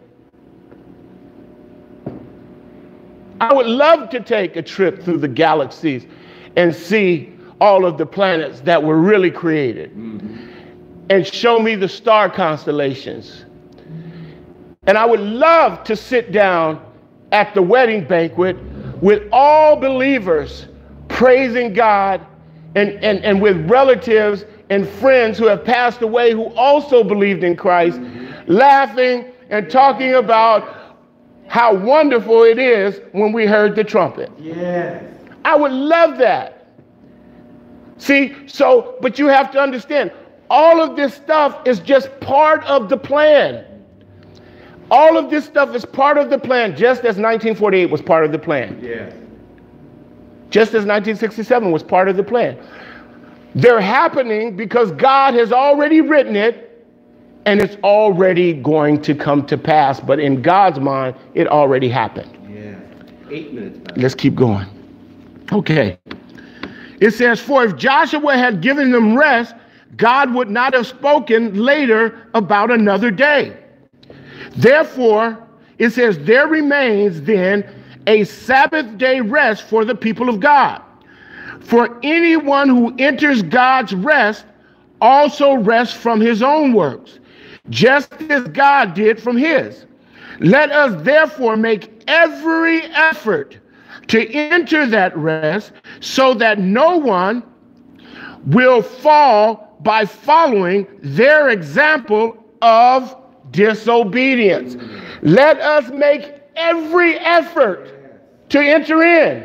[SPEAKER 1] I would love to take a trip through the galaxies and see all of the planets that were really created, and show me the star constellations. And I would love to sit down at the wedding banquet with all believers praising God, and with relatives and friends who have passed away who also believed in Christ, laughing and talking about how wonderful it is when we heard the trumpet.
[SPEAKER 3] Yes.
[SPEAKER 1] I would love that. See, but you have to understand, all of this stuff is just part of the plan. All of this stuff is part of the plan, just as 1948 was part of the plan.
[SPEAKER 3] Yes.
[SPEAKER 1] Just as 1967 was part of the plan. They're happening because God has already written it, and it's already going to come to pass. But in God's mind, it already happened.
[SPEAKER 3] Yeah. 8 minutes back.
[SPEAKER 1] Let's keep going. Okay. It says, for if Joshua had given them rest, God would not have spoken later about another day. Therefore, it says, there remains then a Sabbath day rest for the people of God. For anyone who enters God's rest also rests from his own works, just as God did from his. Let us therefore make every effort to enter that rest, so that no one will fall by following their example of disobedience. Let us make every effort to enter in.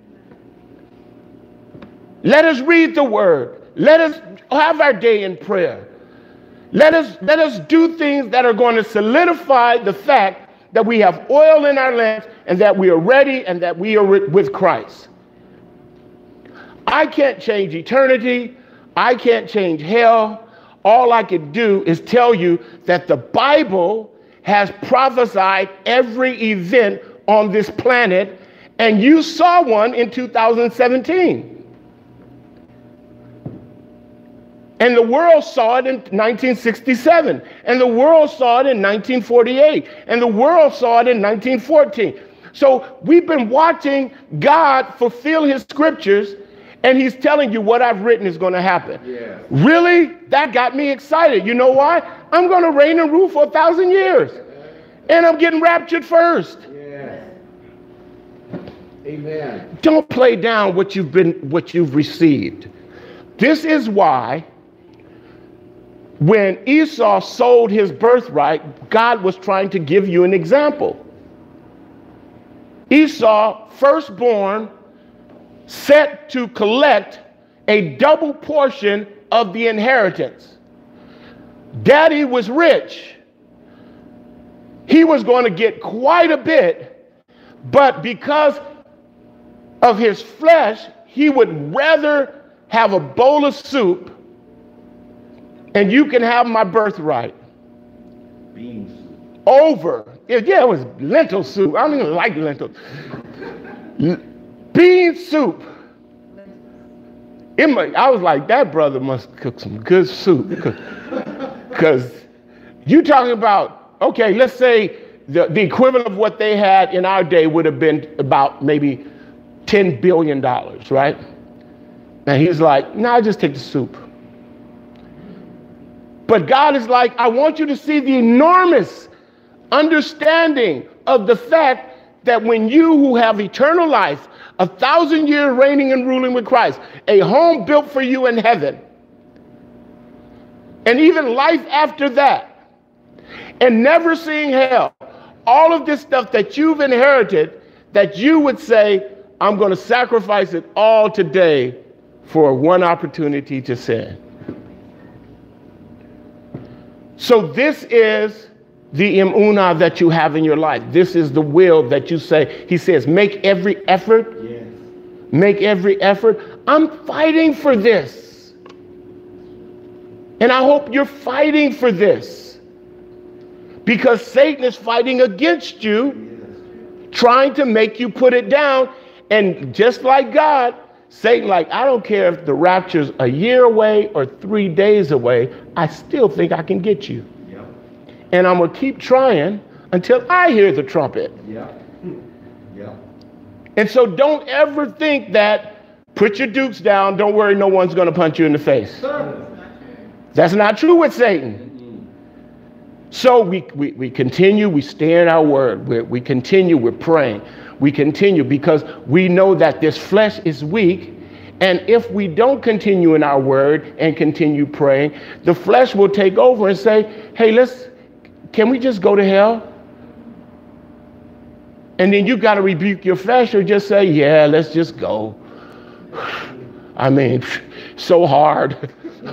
[SPEAKER 1] Let us read the word. Let us have our day in prayer. Let us do things that are going to solidify the fact that we have oil in our lamps, and that we are ready, and that we are with Christ. I can't change eternity. I can't change hell. All I can do is tell you that the Bible has prophesied every event on this planet, And you saw one in 2017. And the world saw it in 1967. And the world saw it in 1948. And the world saw it in 1914. So we've been watching God fulfill his scriptures, and he's telling you what I've written is going to happen.
[SPEAKER 3] Yeah.
[SPEAKER 1] Really? That got me excited. You know why? I'm going to reign and rule for 1,000 years. And I'm getting raptured first.
[SPEAKER 3] Yeah. Amen.
[SPEAKER 1] Don't play down what you've received. This is why when Esau sold his birthright, God was trying to give you an example. Esau, firstborn, set to collect a double portion of the inheritance. Daddy was rich. He was going to get quite a bit, but because of his flesh, he would rather have a bowl of soup, and you can have my birthright.
[SPEAKER 3] Beans.
[SPEAKER 1] Over. Yeah, it was lentil soup. I don't even like lentils. Bean soup. I was like, that brother must cook some good soup. Because you talking about, okay, let's say the equivalent of what they had in our day would have been about maybe $10 billion, right? And he's like, no, just take the soup. But God is like, I want you to see the enormous understanding of the fact that when you who have eternal life, 1,000 years reigning and ruling with Christ, a home built for you in heaven, and even life after that, and never seeing hell, all of this stuff that you've inherited, that you would say, I'm going to sacrifice it all today for one opportunity to sin. So this is the emunah that you have in your life. This is the will that you say. He says, make every effort.
[SPEAKER 3] Yes.
[SPEAKER 1] Make every effort. I'm fighting for this. And I hope you're fighting for this. Because Satan is fighting against you, trying to make you put it down. And just like God, Satan, like, I don't care if the rapture's a year away or 3 days away, I still think I can get you.
[SPEAKER 3] Yep.
[SPEAKER 1] And I'm going to keep trying until I hear the trumpet.
[SPEAKER 3] Yep. Yep.
[SPEAKER 1] And so don't ever think that, put your dukes down, don't worry, no one's going to punch you in the face. That's not true with Satan. So we continue, we stay in our word, we continue, we're praying. We continue because we know that this flesh is weak. And if we don't continue in our word and continue praying, the flesh will take over and say, hey, can we just go to hell? And then you got to rebuke your flesh or just say, yeah, let's just go. I mean, so hard.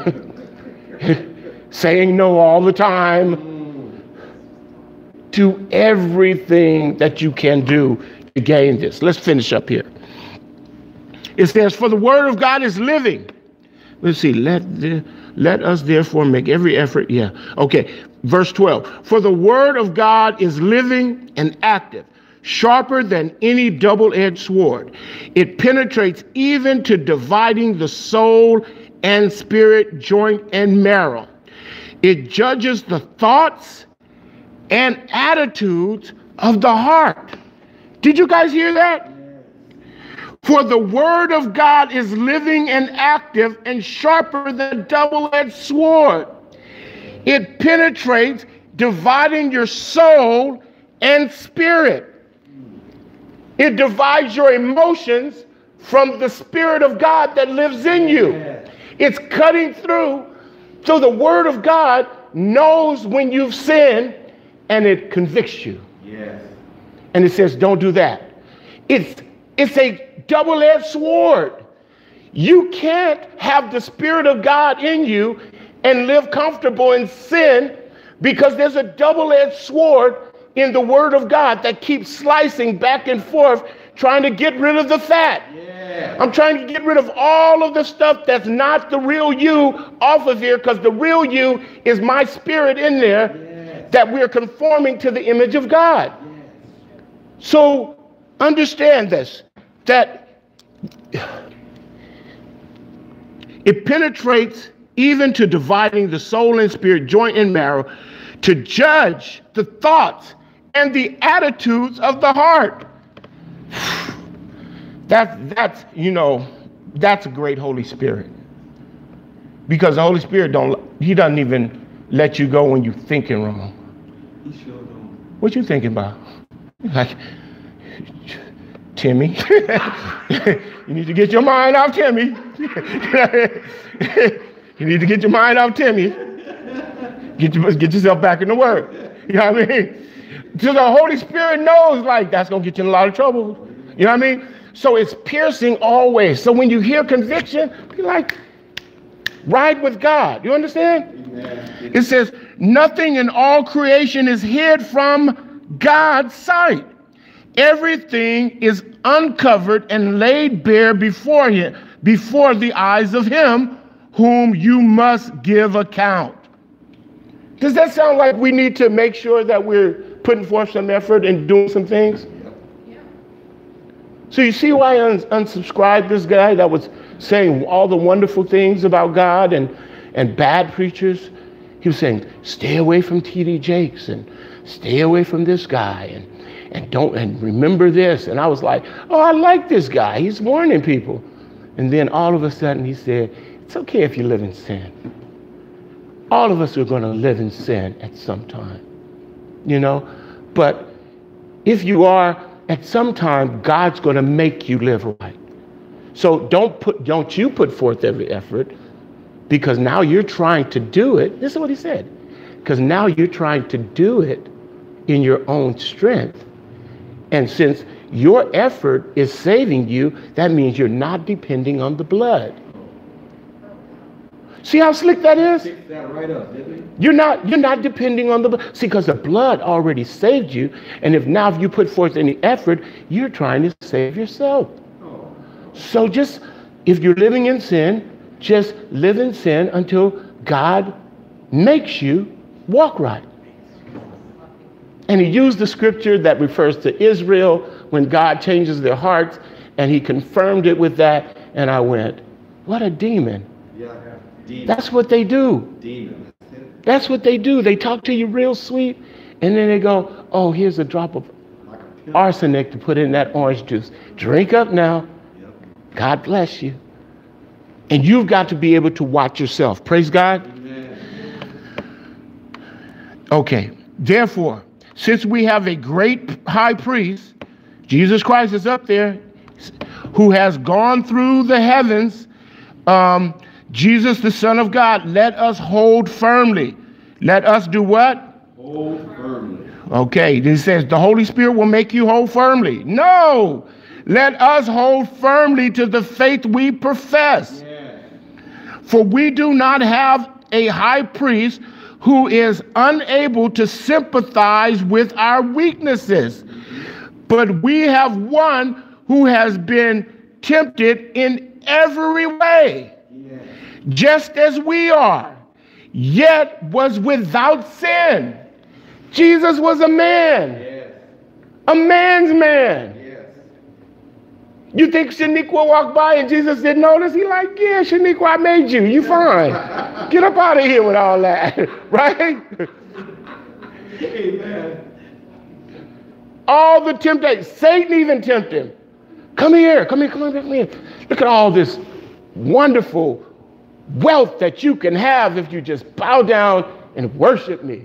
[SPEAKER 1] Saying no all the time. Do everything that you can do to gain this. Let's finish up here. It says, for the word of God is living. Let's see. Let us therefore make every effort. Yeah. Okay. Verse 12. For the word of God is living and active, sharper than any double-edged sword. It penetrates even to dividing the soul and spirit, joint and marrow. It judges the thoughts and attitudes of the heart. Did you guys hear that? For the word of God is living and active and sharper than a double-edged sword. It penetrates, dividing your soul and spirit. It divides your emotions from the Spirit of God that lives in you. It's cutting through. So the word of God knows when you've sinned, and it convicts you.
[SPEAKER 3] Yes.
[SPEAKER 1] And it says, don't do that. It's a double-edged sword. You can't have the Spirit of God in you and live comfortable in sin, because there's a double-edged sword in the word of God that keeps slicing back and forth, trying to get rid of the fat. Yeah. I'm trying to get rid of all of the stuff that's not the real you off of here, because the real you is my spirit in there. That we're conforming to the image of God. So understand this, that it penetrates even to dividing the soul and spirit, joint and marrow, to judge the thoughts and the attitudes of the heart. That's a great Holy Spirit. Because the Holy Spirit he doesn't even let you go when you're thinking wrong.
[SPEAKER 3] He sure don't.
[SPEAKER 1] What you thinking about? Like, Timmy, you need to get your mind off Timmy. You need to get your mind off Timmy. Get yourself back in the Word. You know what I mean? So the Holy Spirit knows, like, that's going to get you in a lot of trouble. You know what I mean? So it's piercing always. So when you hear conviction, be like, ride with God. You understand? Amen. It says, nothing in all creation is hid from God's sight. Everything is uncovered and laid bare before him, before the eyes of him whom you must give account. Does that sound like we need to make sure that we're putting forth some effort and doing some things? Yeah. So you see why I unsubscribed this guy that was saying all the wonderful things about God and bad preachers? He was saying, stay away from T.D. Jakes and stay away from this guy and remember this. And I was like, oh, I like this guy. He's warning people. And then all of a sudden he said, it's okay if you live in sin. All of us are going to live in sin at some time, but if you are, at some time, God's going to make you live right. So don't you put forth every effort, because now you're trying to do it. This is what he said, because now you're trying to do it in your own strength. And since your effort is saving you, that means you're not depending on the blood. See how slick that is?
[SPEAKER 3] Pick that right up, didn't
[SPEAKER 1] You're not depending on the blood. See, because the blood already saved you. And if you put forth any effort, you're trying to save yourself.
[SPEAKER 3] Oh.
[SPEAKER 1] So if you're living in sin, just live in sin until God makes you walk right. And he used the scripture that refers to Israel when God changes their hearts, and he confirmed it with that. And I went, what a demon.
[SPEAKER 3] Yeah. Demon.
[SPEAKER 1] That's what they do.
[SPEAKER 3] Demon.
[SPEAKER 1] That's what they do. They talk to you real sweet, and then they go, oh, here's a drop of arsenic to put in that orange juice. Drink up now.
[SPEAKER 3] Yep.
[SPEAKER 1] God bless you. And you've got to be able to watch yourself. Praise God.
[SPEAKER 3] Amen.
[SPEAKER 1] Okay. Therefore, since we have a great high priest, Jesus Christ is up there, who has gone through the heavens, Jesus, the Son of God, let us hold firmly. Let us do what?
[SPEAKER 3] Hold firmly.
[SPEAKER 1] Okay, he says the Holy Spirit will make you hold firmly. No, let us hold firmly to the faith we profess.
[SPEAKER 3] Yeah.
[SPEAKER 1] For we do not have a high priest who is unable to sympathize with our weaknesses, but we have one who has been tempted in every way, just as we are, yet was without sin. Jesus was a man, a man's man. You think Shaniqua walked by and Jesus didn't notice? He like, yeah, Shaniqua, I made you. You fine. Get up out of here with all that, right?
[SPEAKER 3] Amen.
[SPEAKER 1] All the temptation. Satan even tempted him. Come here. Look at all this wonderful wealth that you can have if you just bow down and worship me.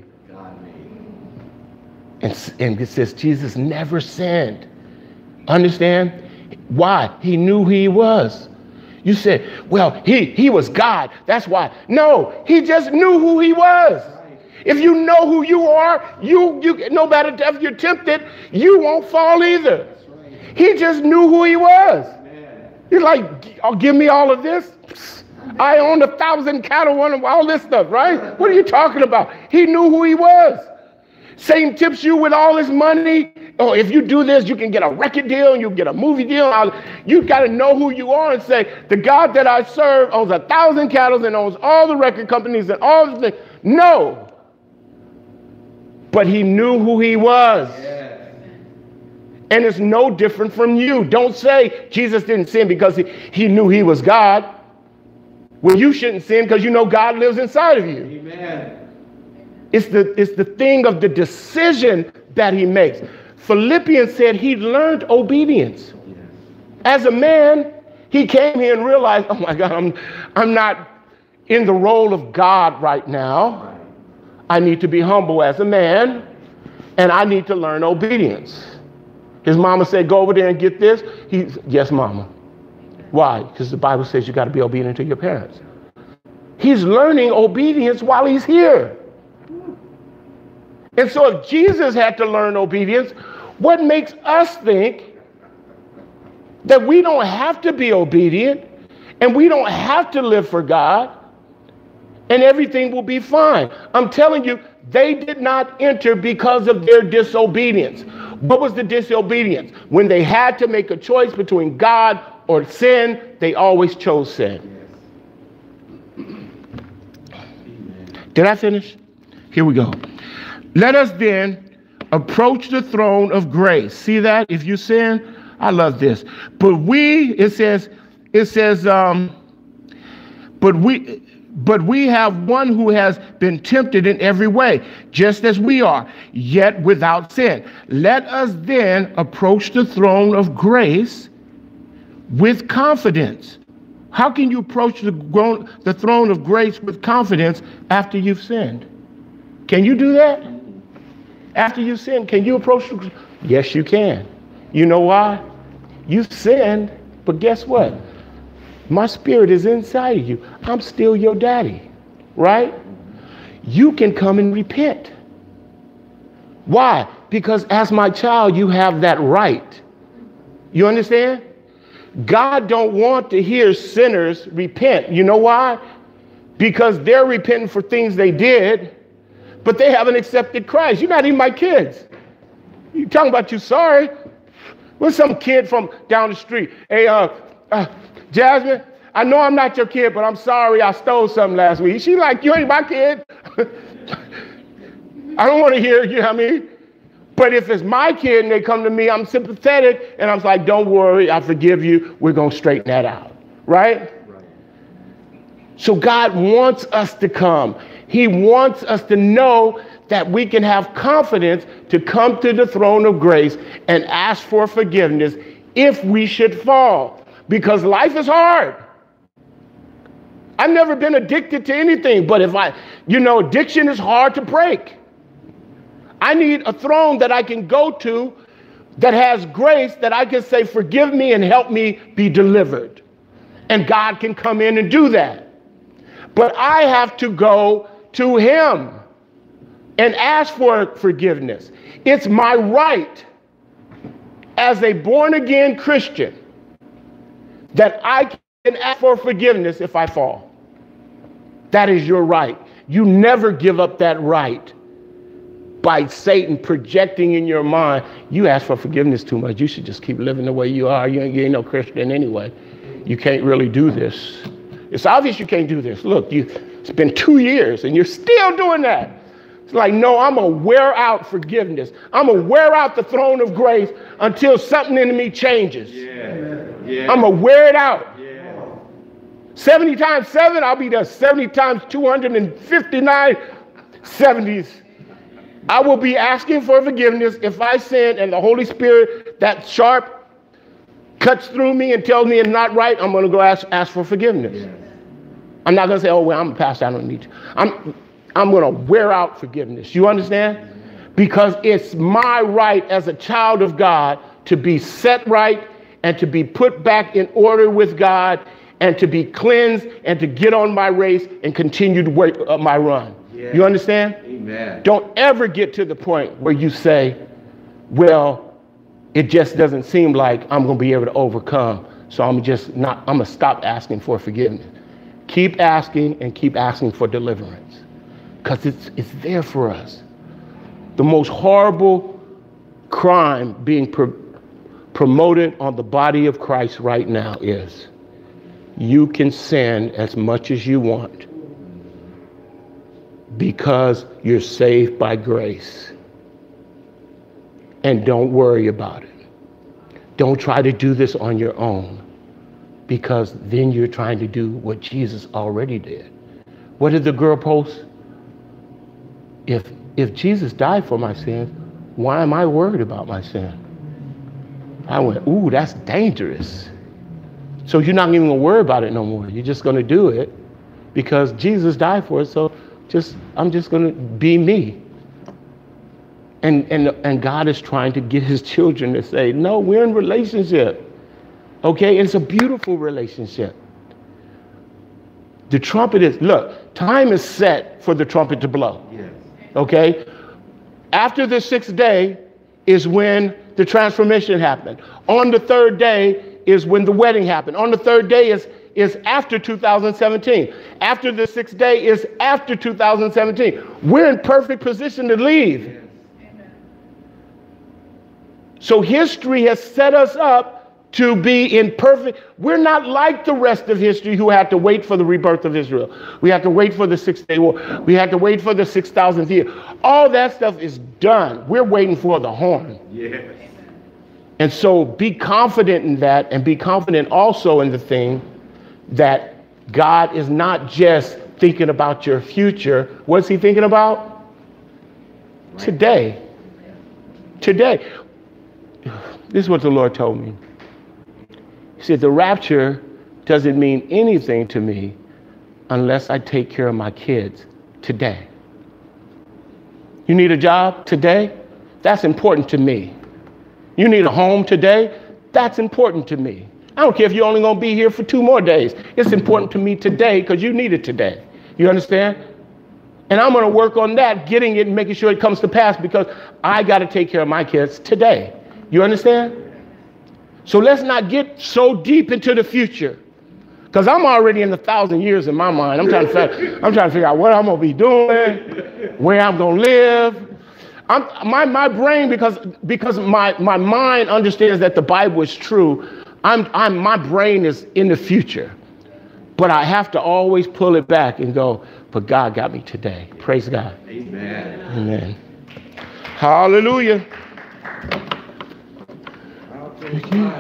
[SPEAKER 1] And it says Jesus never sinned. Understand? Why? He knew who he was. You said, well, he was God. That's why. No, he just knew who he was. If you know who you are, you no matter if you're tempted, you won't fall either. He just knew who he was. He's like, oh, give me all of this. I own 1,000 cattle, all this stuff, right? What are you talking about? He knew who he was. Satan tips you with all this money. Oh, if you do this, you can get a record deal and you get a movie deal. You got to know who you are and say, the God that I serve owns 1,000 cattle and owns all the record companies and all the things. No. But he knew who he was. And it's no different from you. Don't say Jesus didn't sin because he knew he was God. Well, you shouldn't sin because you know God lives inside of you.
[SPEAKER 3] Amen.
[SPEAKER 1] It's the thing of the decision that he makes. Philippians said he learned obedience. As a man, he came here and realized, oh my God, I'm not in the role of God right now. I need to be humble as a man, and I need to learn obedience. His mama said, go over there and get this. He's, yes, mama. Why? Because the Bible says you got to be obedient to your parents. He's learning obedience while he's here. And so if Jesus had to learn obedience, what makes us think that we don't have to be obedient and we don't have to live for God and everything will be fine? I'm telling you, they did not enter because of their disobedience. What was the disobedience? When they had to make a choice between God or sin, they always chose sin. Did I finish? Here we go. Let us then approach the throne of grace. See that? If you sin, I love this. But we have one who has been tempted in every way, just as we are, yet without sin. Let us then approach the throne of grace with confidence. How can you approach the throne of grace with confidence after you've sinned? Can you do that? After you sin, can you approach? Yes, you can. You know why? You've sinned, but guess what? My spirit is inside of you. I'm still your daddy, right? You can come and repent. Why? Because as my child, you have that right. You understand? God don't want to hear sinners repent. You know why? Because they're repenting for things they did, but they haven't accepted Christ. You're not even my kids. You talking about you sorry? What's some kid from down the street? Hey, Jasmine, I know I'm not your kid, but I'm sorry I stole something last week. She like, you ain't my kid. I don't want to hear, you know what I mean? But if it's my kid and they come to me, I'm sympathetic, and I'm like, don't worry, I forgive you. We're going to straighten that out, right? So God wants us to come. He wants us to know that we can have confidence to come to the throne of grace and ask for forgiveness if we should fall, because life is hard. I've never been addicted to anything, but addiction is hard to break. I need a throne that I can go to that has grace, that I can say, forgive me and help me be delivered. And God can come in and do that. But I have to go to him and ask for forgiveness. It's my right as a born-again Christian that I can ask for forgiveness if I fall. That is your right. You never give up that right by Satan projecting in your mind, you ask for forgiveness too much. You should just keep living the way you are. You ain't no Christian anyway. You can't really do this. It's obvious you can't do this. Look, it's been 2 years and you're still doing that. It's like, no, I'm going to wear out forgiveness. I'm going to wear out the throne of grace until something in me changes. Yeah. I'm going to wear it out. Yeah. 70 times 7, I'll be there 70 times 259 70s. I will be asking for forgiveness if I sin and the Holy Spirit, that sharp, cuts through me and tells me it's not right. I'm going to go ask for forgiveness. Yeah. I'm not going to say, oh, well, I'm a pastor, I don't need to. I'm going to wear out forgiveness. You understand? Because it's my right as a child of God to be set right and to be put back in order with God and to be cleansed and to get on my race and continue to work my run. Yeah. You understand? Amen. Don't ever get to the point where you say, well, it just doesn't seem like I'm going to be able to overcome. So I'm going to stop asking for forgiveness. Keep asking and keep asking for deliverance. Because it's there for us. The most horrible crime being promoted on the body of Christ right now is you can sin as much as you want because you're saved by grace. And don't worry about it. Don't try to do this on your own, because then you're trying to do what Jesus already did. What did the girl post? If Jesus died for my sins, why am I worried about my sin? I went, ooh, that's dangerous. So you're not even gonna worry about it no more. You're just gonna do it because Jesus died for it. So I'm just gonna be me. And God is trying to get his children to say, no, we're in relationship. Okay, it's a beautiful relationship. The trumpet is, look, time is set for the trumpet to blow.
[SPEAKER 3] Yes.
[SPEAKER 1] Okay? After the 6th day is when the transformation happened. On the 3rd day is when the wedding happened. On the 3rd day is after 2017. After the 6th day is after 2017. We're in perfect position to leave.
[SPEAKER 3] Yes.
[SPEAKER 1] So history has set us up to be in perfect. We're not like the rest of history who had to wait for the rebirth of Israel. We had to wait for the 6th day war. We had to wait for the 6,000th year. All that stuff is done. We're waiting for the horn.
[SPEAKER 3] Yes.
[SPEAKER 1] And so be confident in that, and be confident also in the thing that God is not just thinking about your future. What's he thinking about? Right. Today. Today. This is what the Lord told me. He said, the rapture doesn't mean anything to me unless I take care of my kids today. You need a job today? That's important to me. You need a home today? That's important to me. I don't care if you're only going to be here for 2 more days. It's important to me today because you need it today. You understand? And I'm going to work on that, getting it and making sure it comes to pass, because I got to take care of my kids today. You understand? So let's not get so deep into the future, because I'm already in 1,000 years in my mind. I'm trying to figure out what I'm going to be doing, where I'm going to live. My brain, because my mind understands that the Bible is true. My brain is in the future, but I have to always pull it back and go, but God got me today. Praise God.
[SPEAKER 3] Amen.
[SPEAKER 1] Amen. Hallelujah.